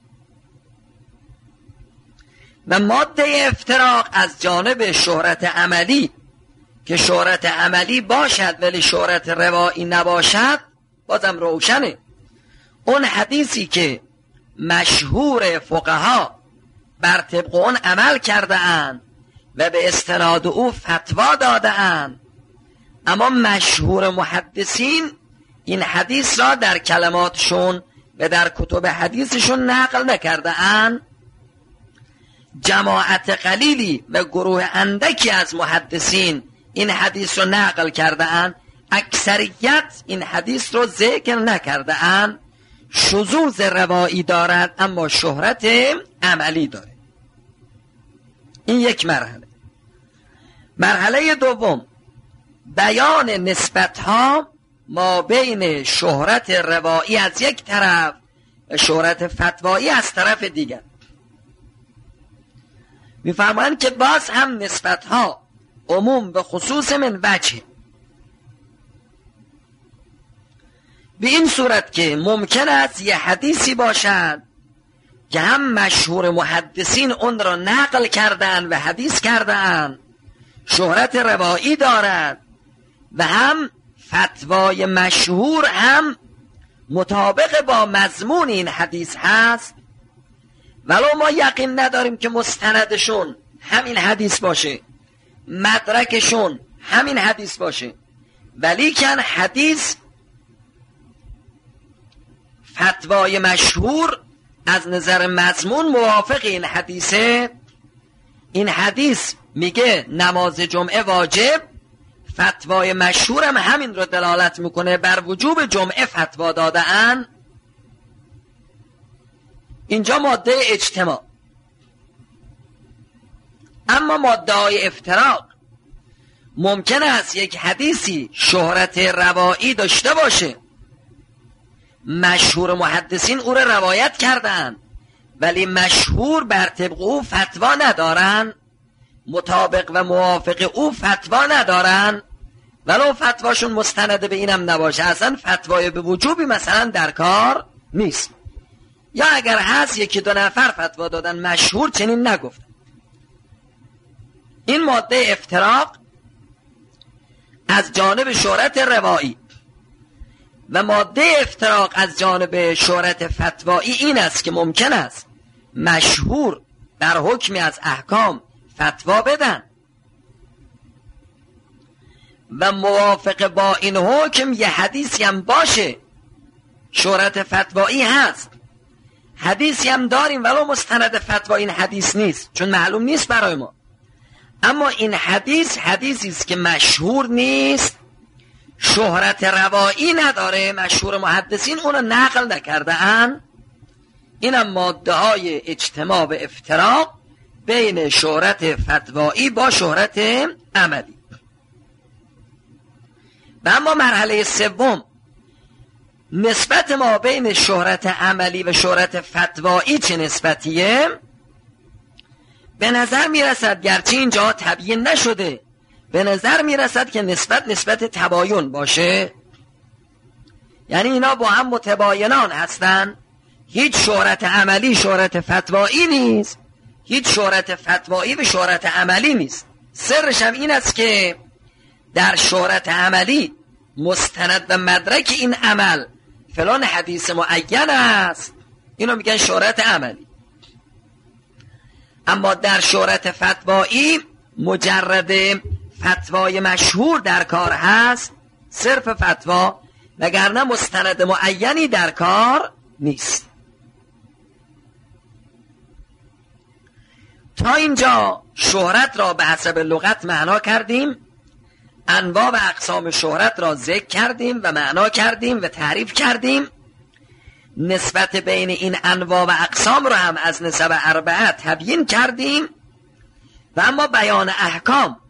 و ماده افتراق از جانب شهرت عملی که شهرت عملی باشد ولی شهرت روایی نباشد، بازم روشنه. اون حدیثی که مشهور فقها بر طبق اون عمل کرده اند و به استناد او فتوا داده اند، اما مشهور محدثین این حدیث را در کلماتشون و در کتب حدیثشون نقل نکرده اند. جماعت قلیلی و گروه اندکی از محدثین این حدیث رو نقل کرده اند، اکثریت این حدیث رو ذکر نکرده اند. شذوذ روایی دارد اما شهرت عملی داره. این یک مرحله. مرحله دوم بیان نسبت ها ما بین شهرت روایی از یک طرف و شهرت فتوایی از طرف دیگر. میفرمایند که باز هم نسبت ها عموم به خصوص من وجه، به این صورت که ممکن است یه حدیثی باشد که هم مشهور محدثین اون را نقل کردن و حدیث کردن، شهرت روایی دارد، و هم فتوای مشهور هم مطابق با مضمون این حدیث هست، ولو ما یقین نداریم که مستندشون همین حدیث باشه، مدرکشون همین حدیث باشه، ولیکن حدیث فتوای مشهور از نظر مضمون موافق این حدیثه. این حدیث میگه نماز جمعه واجب، فتوای مشهور هم همین رو دلالت میکنه بر وجوب جمعه فتوا داده ان. اینجا ماده اجتماع. اما ماده های افتراق، ممکن است یک حدیثی شهرت روایی داشته باشه، مشهور محدثین او را روایت کردن، ولی مشهور بر طبق او فتوا ندارن، مطابق و موافق او فتوا ندارن، ولو فتواشون مستند به اینم نباشه، اصلا فتوای به وجوبی مثلا در کار نیست، یا اگر هست یکی دو نفر فتوا دادن، مشهور چنین نگفتن. این ماده افتراق از جانب شهرت روایی، و ماده افتراق از جانب شهرت فتوایی این است که ممکن است مشهور در حکمی از احکام فتوا بدن و موافق با این حکم یه حدیثی هم باشه، شهرت فتوایی هست، حدیثی هم داریم ولو مستند فتوا این حدیث نیست چون معلوم نیست برای ما، اما این حدیث حدیثی است که مشهور نیست، شهرت روایی نداره، مشهور محدثین اونو نقل نکرده ان. اینم ماده های اجتماع و افتراق بین شهرت فتوایی با شهرت عملی. و اما مرحله سوم، نسبت ما بین شهرت عملی و شهرت فتوایی چه نسبتیه؟ به نظر میرسد، گرچه اینجا تبیین نشده، به نظر میرسد که نسبت نسبت تباین باشه، یعنی اینا با هم متباینان هستن، هیچ شهرت عملی شهرت فتوایی نیست، هیچ شهرت فتوایی و شهرت عملی نیست. سرش هم این است که در شهرت عملی مستند و مدرک این عمل فلان حدیث معین است، اینو میگن شهرت عملی. اما در شهرت فتوایی مجرد فتوای مشهور در کار هست، صرف فتوا، وگرنه مستند معینی در کار نیست. تا اینجا شهرت را به حسب لغت معنا کردیم، انواع و اقسام شهرت را ذکر کردیم و معنا کردیم و تعریف کردیم، نسبت بین این انواع و اقسام را هم از نسب اربعه تبیین کردیم. و اما بیان احکام،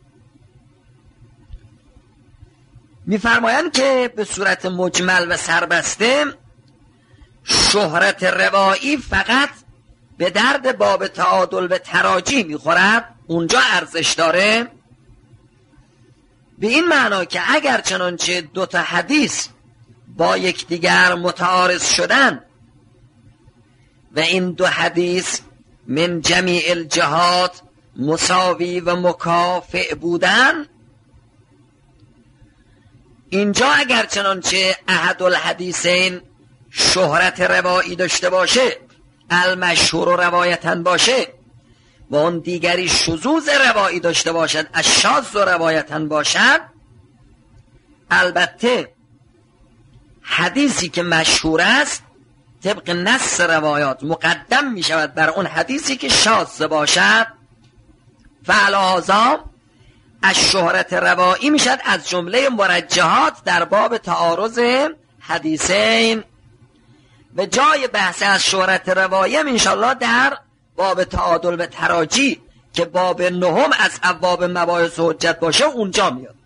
می‌فرمایند که به صورت مجمل و سربسته شهرت روایی فقط به درد باب تعادل و تراجی میخورد، اونجا ارزش داره، به این معنا که اگر چنانچه دو تا حدیث با یکدیگر متعارض شدن و این دو حدیث من جمیع الجهات مساوی و مکافئ بودن، اینجا اگر چنانچه احد الحدیثین شهرت روایی داشته باشه، المشهور روایتن باشه، و اون دیگری شذوذ روایی داشته باشد، الشاذ روایتن باشد، البته حدیثی که مشهور است طبق نص روایات مقدم می شود بر اون حدیثی که شاذ باشد، فعلازا از شهرت روایی می شود از جمله مرجحات در باب تعارض حدیثین. به جای بحث از شهرت روایی انشاءالله در باب تعادل و تراجی که باب نهم از ابواب مباحث حجت باشه اونجا میاد.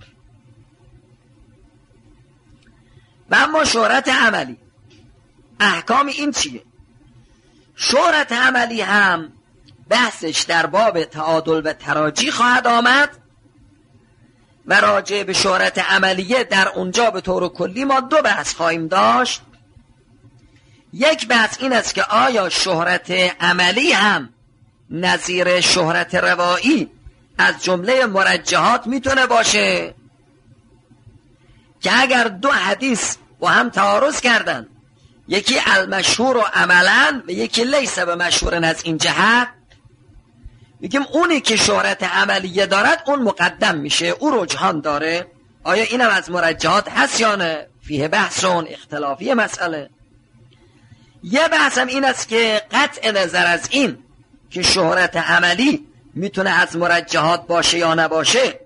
و اما شهرت عملی، احکام این چیه؟ شهرت عملی هم بحثش در باب تعادل و تراجی خواهد آمد و راجع به شهرت عملیه در اونجا به طور کلی ما دو بحث خواهیم داشت. یک بحث این است که آیا شهرت عملی هم نظیر شهرت روایی از جمله مرجحات میتونه باشه که اگر دو حدیث با هم تعارض کردن، یکی المشهور و عملا و یکی لیس به مشهور از این جهت، میگیم اونی که شهرت عملیه دارد اون مقدم میشه، او رجحان داره. آیا اینم از مرجحات هست یا نه؟ فیه بحثون اختلافی مسئله. یه بحثم این است که قطع نظر از این که شهرت عملی میتونه از مرجحات باشه یا نباشه،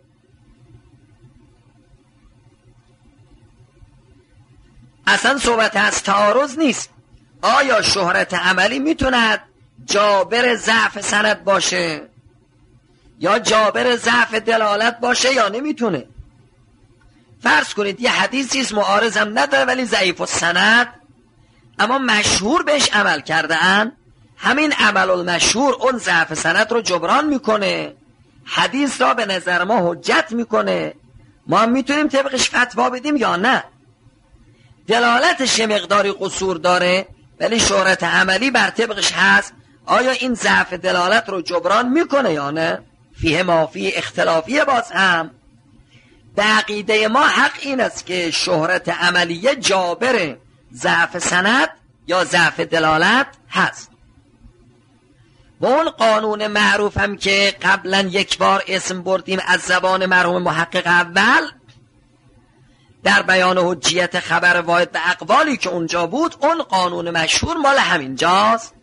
اصلا صحبت از تعارض نیست. آیا شهرت عملی میتونه جابر ضعف سند باشه یا جابر ضعف دلالت باشه یا نمیتونه؟ فرض کنید یه حدیثی معارضم نداره ولی ضعیف السند، اما مشهور بهش عمل کرده ان، همین عمل المشهور اون ضعف سند رو جبران میکنه، حدیث را به نظر ما حجت میکنه، ما میتونیم طبقش فتوا بدیم یا نه؟ دلالتش یه مقداری قصور داره ولی شهرت عملی بر طبقش هست، آیا این ضعف دلالت رو جبران میکنه یا نه؟ فیه ما فیه اختلافیه. باز هم به عقیده ما حق این است که شهرت عملیه جابر ضعف سند یا ضعف دلالت هست. و اون قانون معروف هم که قبلا یک بار اسم بردیم از زبان مرحوم محقق اول در بیان حجیت خبر واحد به اقوالی که اونجا بود، اون قانون مشهور مال همینجاست،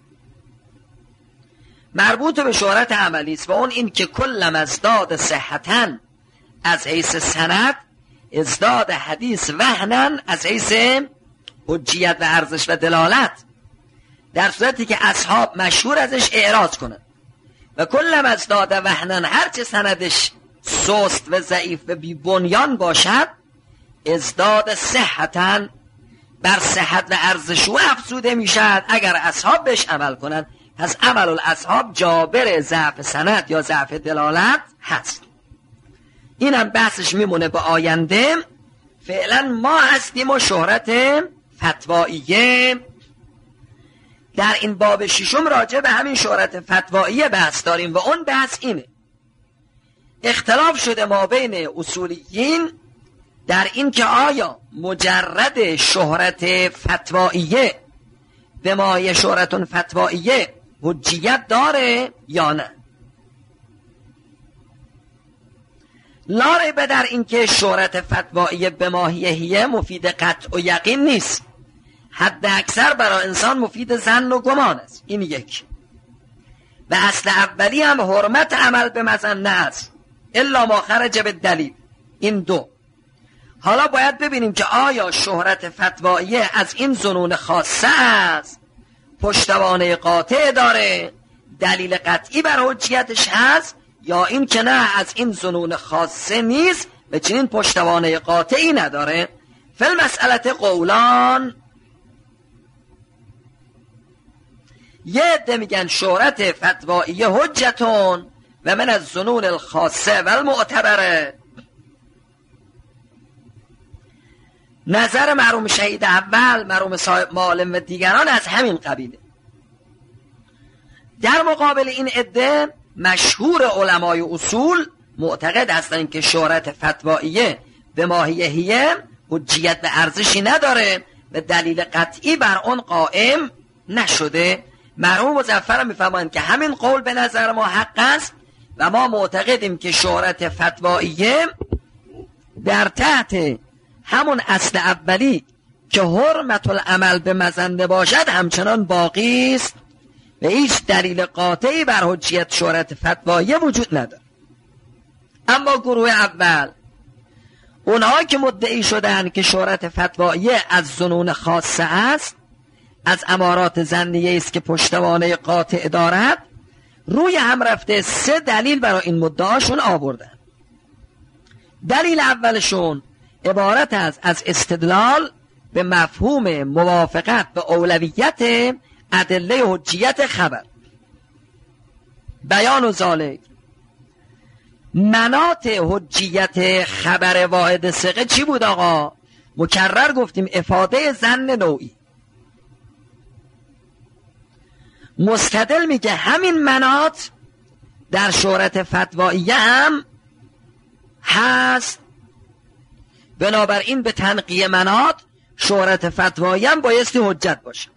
مربوط به شهرت عملی است و اون این که کلم ازداد صحتاً از حیث سند ازداد حدیث وهناً از حیث حجیت و ارزش و دلالت، در صورتی که اصحاب مشهور ازش اعراض کنند. و کلم ازداد وهناً هرچه سندش سست و ضعیف و بی بنیان باشد ازداد صحتاً بر صحت و ارزش او افزوده میشد اگر اصحاب بهش عمل کنند. پس عمل الاصحاب جابر ضعف سند یا ضعف دلالت هست. اینم بحثش میمونه به آینده. فعلا ما هستیم و شهرت فتواییه. در این باب ششم راجع به همین شهرت فتواییه بحث داریم و اون بحث اینه: اختلاف شده ما بین اصولیین در این که آیا مجرد شهرت فتواییه به مایه شهرتون فتواییه حجیت داره یا نه. لا ریب در این که شهرت فتواییه به ماهیه مفید قطع و یقین نیست، حد اکثر برای انسان مفید ظن و گمان است. این یک. و اصل اولی هم حرمت عمل به مظنه است الا ما خرج به دلیل. این دو. حالا باید ببینیم که آیا شهرت فتواییه از این ظنون خاصه است، پشتوانه قاطع داره، دلیل قطعی بر حجیتش هست، یا این که نه از این ظنون خاصه نیست و چنین پشتوانه قاطعی نداره. فل مسئلت قولان. یه عده میگن شهرت فتواییه حجتون و من از ظنون الخاصه و المعتبره. نظر مرحوم شهید اول، مرحوم صاحب معالم و دیگران از همین قبیله. در مقابل این عده مشهور علمای اصول معتقد هستند که شهرت فتواییه به ماهیه حجیت و ارزشی نداره و دلیل قطعی بر اون قائم نشده. مرحوم مظفر میفهمند که همین قول به نظر ما حق است و ما معتقدیم که شهرت فتواییه در تحت همون اصل اولی که حرمت العمل به مظنه باشد همچنان باقی است و هیچ دلیل قاطعی بر حجیت شهرت فتواییه وجود نداره. اما گروه اول، اونها که مدعی شدن که شهرت فتواییه از ظنون خاصه است، از امارات ظنیه است که پشتوانه قاطع دارد، روی هم رفته سه دلیل برای این مدعاشون آوردن. دلیل اولشون عبارت است از استدلال به مفهوم موافقت به اولویت ادله حجیت خبر. بیان و ذالک. مناط حجیت خبر واحد ثقه چی بود آقا؟ مکرر گفتیم افاده ظن نوعی. مستدل میگه همین مناط در شهرت فتواییه هم هست، بنابراین به تنقیه مناط شهرت فتواییه هم بایستی حجت باشه.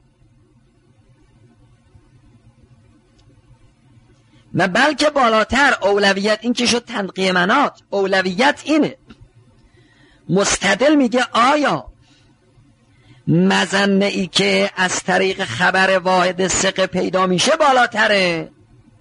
و بلکه بالاتر اولویت این که شد تنقیه مناط، اولویت اینه. مستدل میگه آیا مظنه ای که از طریق خبر واحد ثقه پیدا میشه بالاتره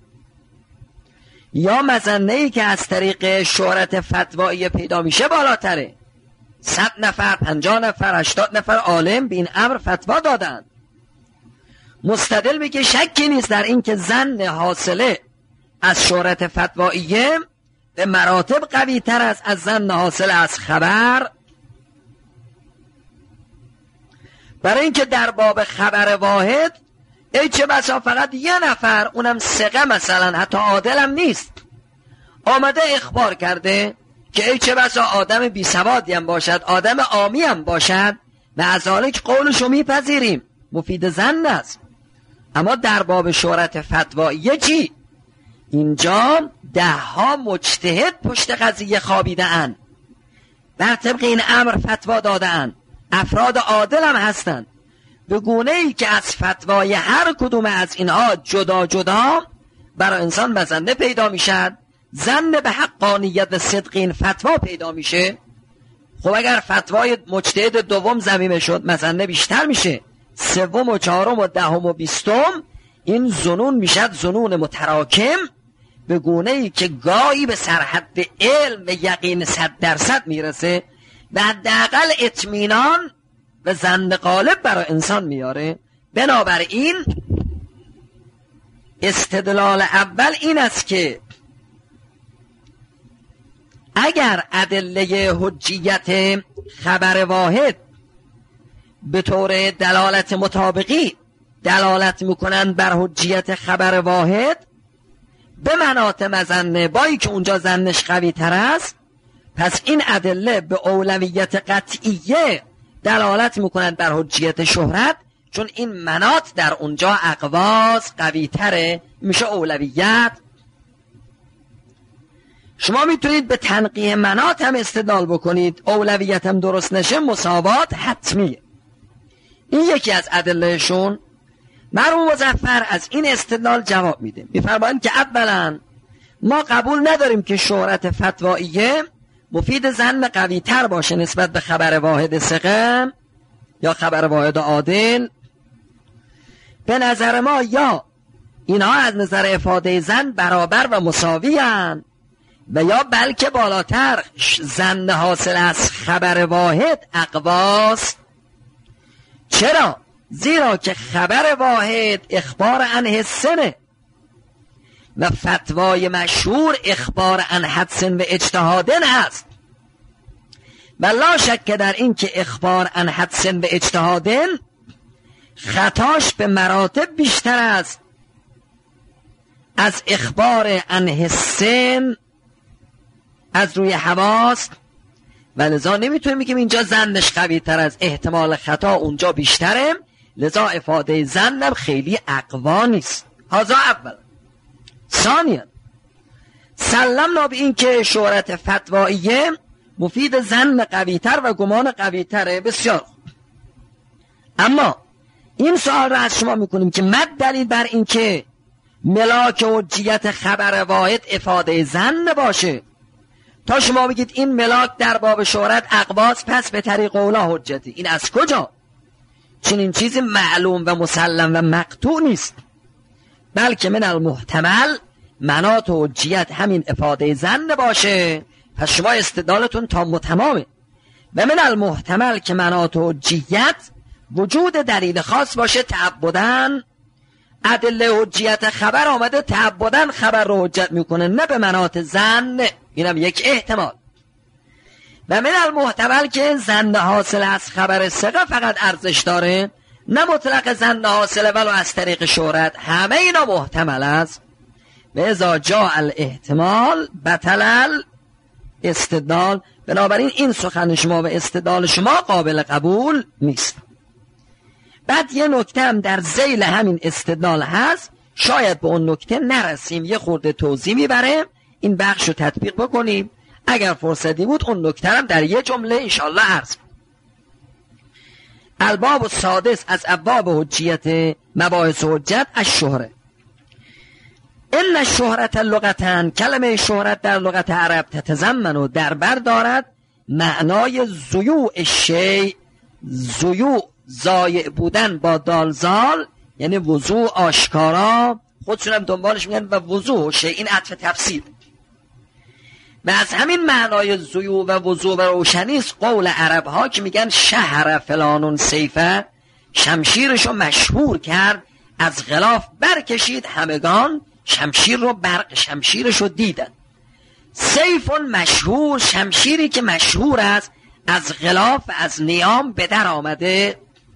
یا مظنه ای که از طریق شهرت فتوایی پیدا میشه بالاتره؟ صد نفر، پنجاه نفر، هشتاد نفر عالم به این امر فتوا دادن. مستدل میگه شکی نیست در این که ظن حاصله از شهرت فتواییه به مراتب قوی تر است از ظن حاصل از خبر، برای اینکه در باب خبر واحد ای چه بسا فقط یه نفر، اونم ثقه مثلا حتی عادلم نیست، آمده اخبار کرده که ای چه بسا آدم بی سوادی هم باشد، آدم عامی هم باشد و از ذالک قولشو میپذیریم، مفید ظن است. اما در باب شهرت فتواییه چی؟ اینجا ده ها مجتهد پشت قضیه خوابیده اند، بر طبق این امر فتوا داده اند، افراد عادل هم هستند، به گونه ای که از فتوای هر کدوم از اینها جدا جدا برای انسان مظنه پیدا میشد، ظن به حقانیت و صدق این فتوا پیدا میشه. خب اگر فتوای مجتهد دوم ضمیمه شد مظنه بیشتر میشه، سوم و چهارم و دهم و بیستم این ظنون میشد ظنون متراکم، به گونه ای که گاهی به سرحد علم و یقین صد درصد میرسه و حداقل اطمینان و ظن غالب برای انسان میاره. بنابراین استدلال اول این است که اگر ادله حجیت خبر واحد به طور دلالت مطابقی دلالت میکنند بر حجیت خبر واحد به مناط مظنه بایی که اونجا ظنش قوی تر است، پس این ادله به اولویت قطعیه دلالت میکنند بر حجیت شهرت، چون این مناط در اونجا اقواس قوی تره، میشه اولویت. شما میتونید به تنقیه مناط هم استدلال بکنید، اولویت هم درست نشه مساوات حتمیه. این یکی از ادلهشون. مرحوم مظفر از این استدلال جواب میده، میفرمایند که اولا ما قبول نداریم که شهرت فتواییه مفید ظن قوی تر باشه نسبت به خبر واحد ثقه یا خبر واحد عادل. به نظر ما یا اینها از نظر افاده ظن برابر و مساوی هستند و یا بلکه بالاتر ظن حاصل از خبر واحد اقواست. چرا؟ زیرا که خبر واحد اخبار عن حسنه و فتوای مشهور اخبار عن حدسن و اجتهادن هست و لا شک در این که اخبار عن حدسن و اجتهادن خطاش به مراتب بیشتر است از اخبار عن حسن از روی حواس، و لذا نمیتونیم بگیم اینجا ظنش قوی تر از احتمال خطا اونجا بیشتره، لذا افاده ظنم خیلی اقوا نیست. هذا اول. ثانیا سلمنا به این که شهرت فتواییه مفید ظن قوی تر و گمان قوی تره. بسیار خوب. اما این سوال را از شما میکنیم که مد دلیل بر این که ملاک حجیت خبر واحد افاده ظن باشه تا شما بگید این ملاک در باب شهرت اقواس، پس به طریق اولا حجتی. این از کجا؟ چنین چیزی معلوم و مسلم و مقطوع نیست، بلکه من المحتمل مناط حجیت همین افاده ظن باشه، پس شما استدلالتون تام و تمامه. و من المحتمل که مناط حجیت وجود دلیل خاص باشه تعبدن، ادله حجیت خبر آمده تعبدن خبر رو حجت میکنه نه به مناط ظن، اینم یک احتمال. و من المحتمل که ظن حاصل از خبر ثقه فقط ارزش داره نه مطلق ظن حاصله ولو از طریق شهرت، همه اینا محتمل است. و اذا جاء الاحتمال بطل استدلال. بنابراین این سخن شما و استدلال شما قابل قبول نیست. بعد یه نکته هم در ذیل همین استدلال هست، شاید به اون نکته نرسیم، یه خورده توضیح میبره، این بخش رو تطبیق بکنیم، اگر فرصتی بود اون نکته هم در یه جمله انشاءالله عرض. الباب السادس از ابواب حجیت مباحث حجت الشهره. ان الشهرت لغتن، کلمه شهرت در لغت عرب تتضمن و در بر دارد معنای ضیوع شیء، ضیوع ضایع بودن با دالزال، یعنی وضوع آشکارا، خودشون هم دنبالش میگن و وضوع شیء، این عطف تفسیر. و از همین معنای ضیوع و وضوع و روشنی است قول عرب ها که میگن شهر فلانون سیفه، شمشیرشو مشهور کرد، از غلاف برکشید همگان شمشیر رو برق شمشیرشو دیدن. سیفون مشهور، شمشیری که مشهور است، از غلاف و از نیام به در آمده.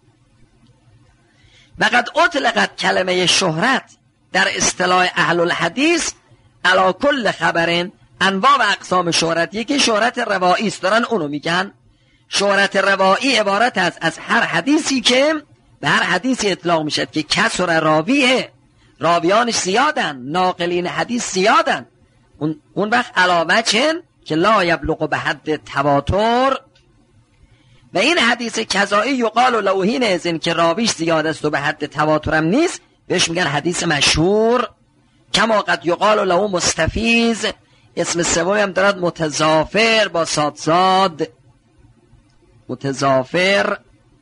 و قد اطلقت کلمه شهرت در اصطلاح اهل الحدیث علی کل خبرین، انواع و اقسام شهرت. یکی شهرت روایی است، دارن اونو میگن. شهرت روایی عبارت است از هر حدیثی که به هر حدیثی اطلاق میشد که کسر راویه، راویانش زیادن، ناقلین حدیث زیادن، اون, اون وقت علاوه چن که لا یبلغ به حد تواتر. و این حدیث کذایی یقال لوحین ازین که راویش زیاد است و به حد تواترم نیست، بهش میگن حدیث مشهور. کما قد یقال له مستفیض، اسم سومی هم دارد متضافر با صادزاد، متضافر.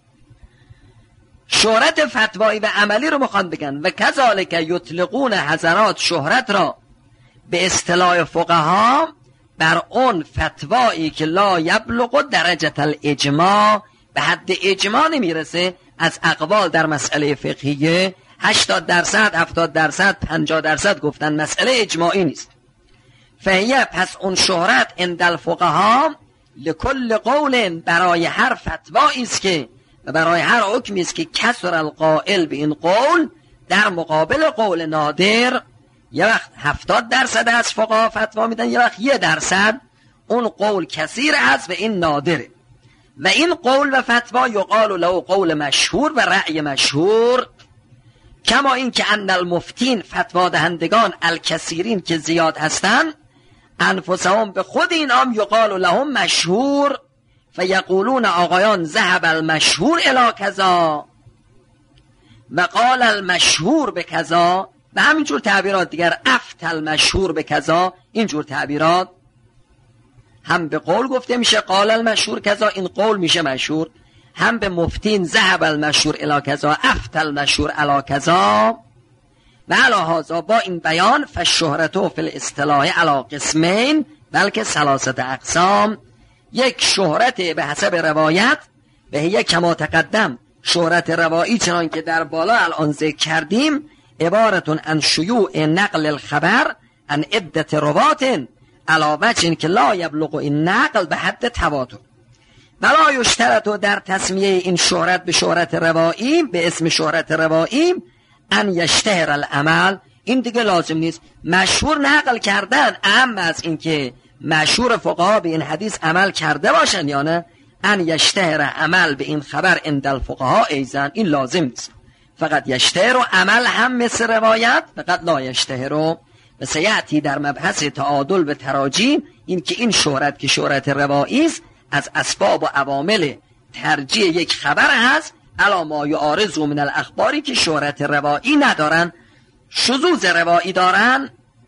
شهرت فتوایی و عملی رو میخوان بگن. و کذالک یطلقون حضرات شهرت را به اصطلاح فقها بر اون فتوایی که لا یبلغ درجه الاجماع، به حد اجماع نمیرسه از اقوال در مسئله فقهیه، هشتاد درصد هفتاد درصد پنجاه درصد گفتن، مسئله اجماعی نیست. فهیه، پس اون شهرت عند الفقها لکل قول، برای هر فتوایی است که و برای هر حکمی است که کسر القائل به این قول، در مقابل قول نادر. یه وقت هفتاد درصد از فقها فتوا میدن، یه وقت یه درصد، اون قول کثیر است و این نادره. و این قول و فتوا یقال له قول مشهور و رأی مشهور. کما این که ان المفتین، فتوا دهندگان، الکثیرین که زیاد هستن، انفسهم، به خود این هم یقال لهم مشهور، فیقولون آقایان ذهب المشهور الی کذا و قال المشهور به کذا، و همینجور تعبیرات دیگر، افت المشهور به کذا، اینجور تعبیرات هم به قول گفته میشه قال المشهور کذا، این قول میشه مشهور، هم به مفتین ذهب المشهور الی کذا، افت المشهور الی کذا. و علی هذا، با این بیان، فالشهرة فی الاصطلاح علی قسمین، بلکه ثلاثه اقسام. یک شهرت به حسب روایت، و هی کما تقدم، شهرت روایی چنان که در بالا الان ذکر کردیم، عبارتون عن شیوع نقل الخبر عن عدت روات علی وجه که لا یبلغ این نقل به حد تواتر. ولا یشترط در تسمیه این شهرت به شهرت روایی، به اسم شهرت روایی، ان یشتهر العمل، این دیگه لازم نیست. مشهور نقل کردن، اهم از این که مشهور فقها به این حدیث عمل کرده باشن یا نه، ان یشتهر عمل به این خبر عند الفقها ایزن، این لازم نیست. فقط یشتهر و عمل هم مثل روایت، فقط لا یشتهر. و سیأتی در مبحث تعادل و تراجی، این که این شهرت که شهرت روایی است، از اسباب و عوامل ترجیح یک خبر هست، علا ما یعارض من الاخباری که شهرت روایی ندارن، شذوذ روایی دارن.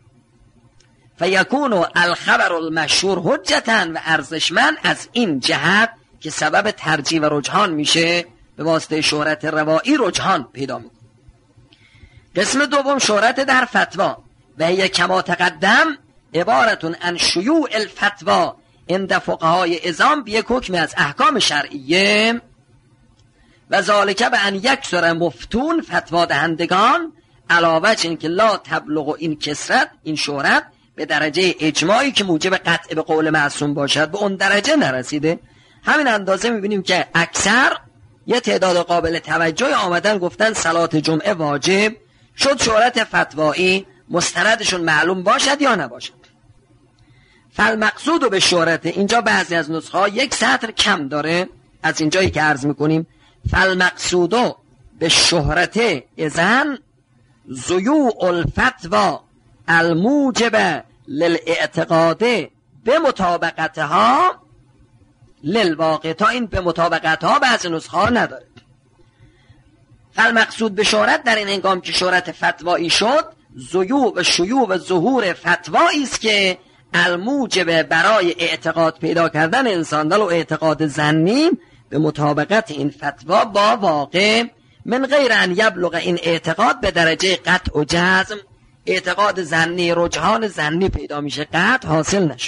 فیکون الخبر المشهور حجتاً، و ارزشمند از این جهت که سبب ترجیح و رجحان میشه، به واسطه شهرت روایی رجحان پیدا میکنه. قسم دوم شهرت در فتوا، و هی کما تقدم عبارتون عن شیوع الفتوا عند فقهای عظام به یک حکم از احکام شرعیه، و ذالک به ان یکثر مفتون، فتوا دهندگان، علاوه این که لا تبلغ این کثرت، این شهرت به درجه اجماعی که موجب قطع به قول معصوم باشد، به اون درجه نرسیده. همین اندازه میبینیم که اکثر یه تعداد قابل توجه آمدن گفتن صلات جمعه واجب شد، شهرت فتوایی مستندشون معلوم باشد یا نباشد. فالمقصود به شهرت، اینجا بعضی از نسخه ها یک سطر کم داره از اینجایی که عرض میکنیم. فالمقصود به شهرت اذن ضیوع الفتوی الموجب للاعتقاد به مطابقتها للواقع. تا این به مطابقتها بعضی نسخه ها نداره. فالمقصود به شهرت در این هنگام که شهرت فتوایی شد، ضیوع و شیوع و ظهور فتوایی است که الموجب برای اعتقاد پیدا کردن انسان و اعتقاد ظنی به مطابقت این فتوا با واقع، من غیر ان یبلغ این اعتقاد به درجه قطع و جزم. اعتقاد ظنی، رجحان ظنی پیدا میشه، قطع حاصل نشد.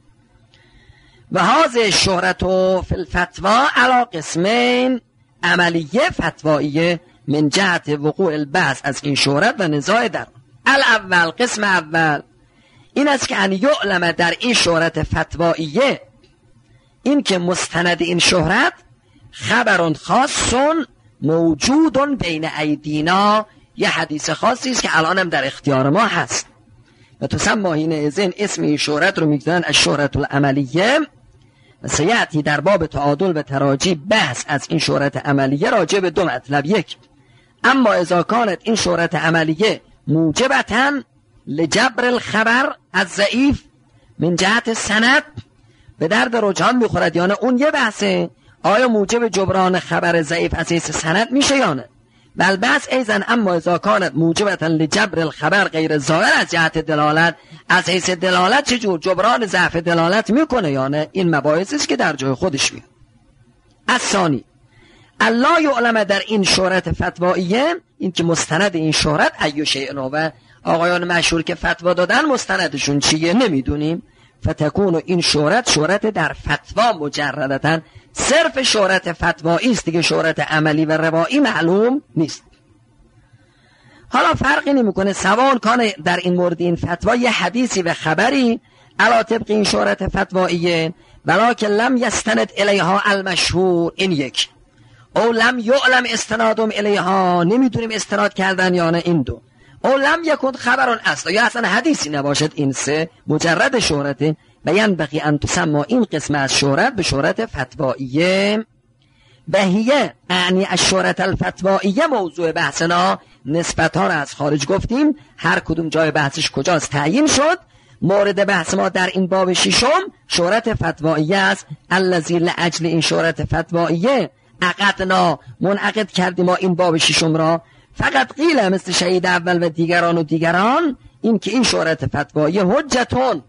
و هذه شهرت فی الفتوا علی قسمین، عملیه فتواییه من جهت وقوع البحث از این شهرت و نزاع در الاول. قسم اول این است که ان یعلم در این شهرت فتواییه، این که مستند این شهرت خبر خاص موجود بین ایدینا، یه حدیث خاصی است که الان هم در اختیار ما هست. و تسمى حینئذ، اسم این شهرت رو میگذارن از شهرت العملیه. و سیأتی در باب تعادل و تراجی بحث از این شهرت عملیه راجع به دو مطلب. یک، اما اذا کانت این شهرت عملیه موجبتاً لجبر الخبر از ضعیف من جهت سند، به درد رجحان میخورد یا نه، اون یه بحثه. آیا موجب جبران خبر ضعیف از حیث سند میشه یا نه؟ بل بحث ایزن اما اذا کانت موجبتاً لجبر الخبر غیر ظاهر از جهت دلالت، از حیث دلالت چجور جبران ضعف دلالت میکنه یا نه؟ این مباحثی است که در جای خودش میاد. الثانی الله یعلم در این شهرت فتواییه، این که مستند این شهرت ایو شیء و آقایان مشهور که فتوا دادن مستندشون چیه نمیدونیم. فتکون این شهرت شهرت در فتوا مجردتاً، صرف شهرت فتوایی است دیگه، شهرت عملی و روایی معلوم نیست. حالا فرقی نمیکنه سواء کان در این مورد این فتوا یه حدیثی و خبری علی طبق این شهرت فتواییه، ولکن لم یستند الیها المشهور، این یک، او لم یعلم استنادم الیها، نمیدونیم استناد کردن یا نه، این دو، او لم یکن خبرون اصلا، یا اصلا حدیثی نباشد، این سه، مجرد شهرته. بیان بقی ان تسمى این قسم از شهرت به شهرت فتواییه. بهیه اعنی از شهرت الفتواییه موضوع بحثنا، نسبتها را از خارج گفتیم، هر کدوم جای بحثش کجاست تعیین شد. مورد بحث ما در این باب ششم شهرت فتواییه است. الذی لاجل این شهرت فتواییه عقدنا، منعقد کردیم ما این باب ششم را. فقط قیل مثل شهید اول و دیگران و دیگران، این که این شهرت فتواییه حجتون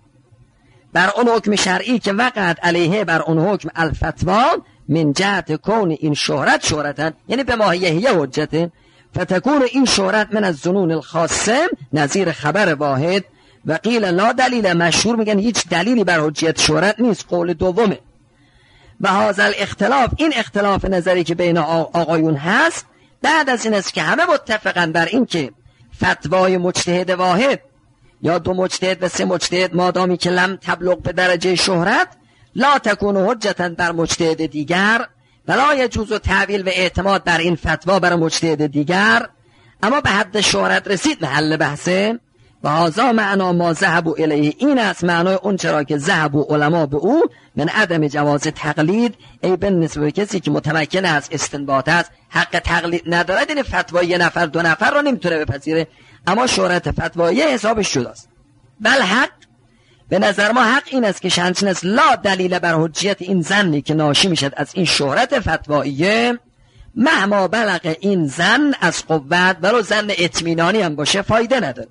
بر اون حکم شرعی که وقعت علیه بر اون حکم الفتوا، من جهت کون این شهرت شهرتن، یعنی به ماهیه حجته. فتکون این شهرت من از ظنون الخاصه، نظیر خبر واحد. و قیل لا دلیل، مشهور میگن هیچ دلیلی بر حجیت شهرت نیست، قول دومه. و هذا الاختلاف، این اختلاف نظری که بین آقایون هست بعد از این است که همه متفقن بر این که فتوای مجتهد واحد یا دو مجتهد و سه مجتهد مادامی که لم تبلغ به درجه شهرت، لا تکون حجتا بر مجتهد دیگر، ولا یجوز تعویل و اعتماد بر این فتوا بر مجتهد دیگر. اما به حد شهرت رسید محل بحثه. و هذا معنا ما ذهبوا الیه، این است معنای اون چرا که ذهبوا علما به او من عدم جواز تقلید، ای به نسبت کسی که متمکن از استنباط است، حق تقلید ندارد، این فتوای یه نفر دو نفر رو نمیتونه بپذیره، اما شهرت فتوایی حسابش جداست. بل حق، به نظر ما حق این است که شنچن است لا دلیل بر حجیت این زنی که ناشی میشد از این شهرت فتواییه، مهما بلغ این زن از قوت، ولو زن اطمینانی هم باشه فایده نداره.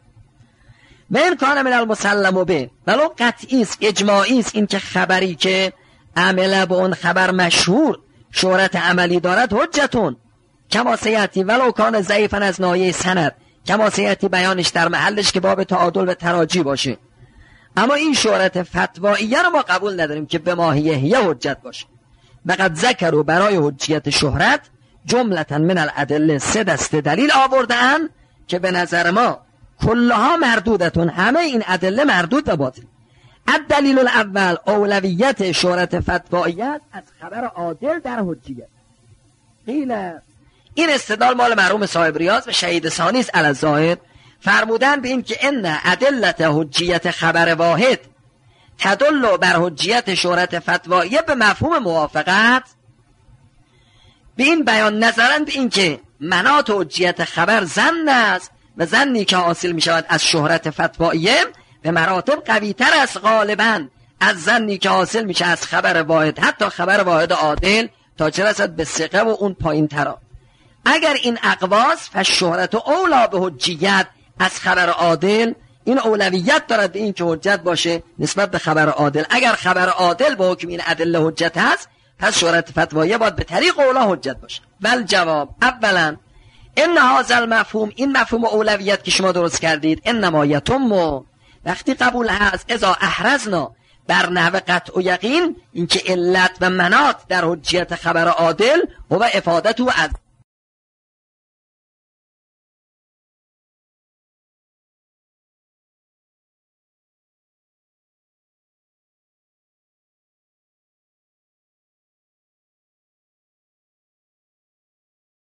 و این کان من المسلم به، ولو قطعی است، اجماعی است، این که خبری که عمله به اون خبر مشهور شهرت عملی دارد حجتون کما سیاتی، ولو کان ضعیفا از ناحیه سند، کما سیاتی بیانش در محلش که باب تعادل و تراجی باشه. اما این شهرت فتواییه رو ما قبول نداریم که به ماهیه حجت باشه. فقط ذکر و برای حجیت شهرت جملتا من الادله، سه دسته دلیل آوردن که به نظر ما کلها مردودتون، همه این ادله مردود و باطل. الدلیل الاول اولویت شهرت فتواییت از خبر عادل در حجیت. قیل این استدلال مال مرحوم صاحب ریاض و شهید ثانی است علی الظاهر. فرمودن به این که ان ادلت حجیت خبر واحد تدل بر حجیت شهرت فتواییه به مفهوم موافقت، به این بیان نظرن به این که مناط حجیت خبر ظن است و ظنی که حاصل می شود از شهرت فتواییه به مراتب قوی تر است غالبا از ظنی که حاصل میشه از خبر واحد، حتی خبر واحد عادل تا چه رسد به ثقه و اون پایین ترا. اگر این اقواس فشهرت و اولا به حجیت از خبر عادل، این اولویت دارد به این که حجت باشه نسبت به خبر عادل. اگر خبر عادل با حکم این ادله حجت هست، پس شهرت فتواییه باید به طریق اولا حجت باشه. ول جواب اولا ان هذا المفهوم، این مفهوم اولویت که شما درست کردید، انما یتم، وقتی قبول هست اذا احرزنا بر نحو قطع و یقین، اینکه علت و مناط در حجیت خبر عادل و افادت و از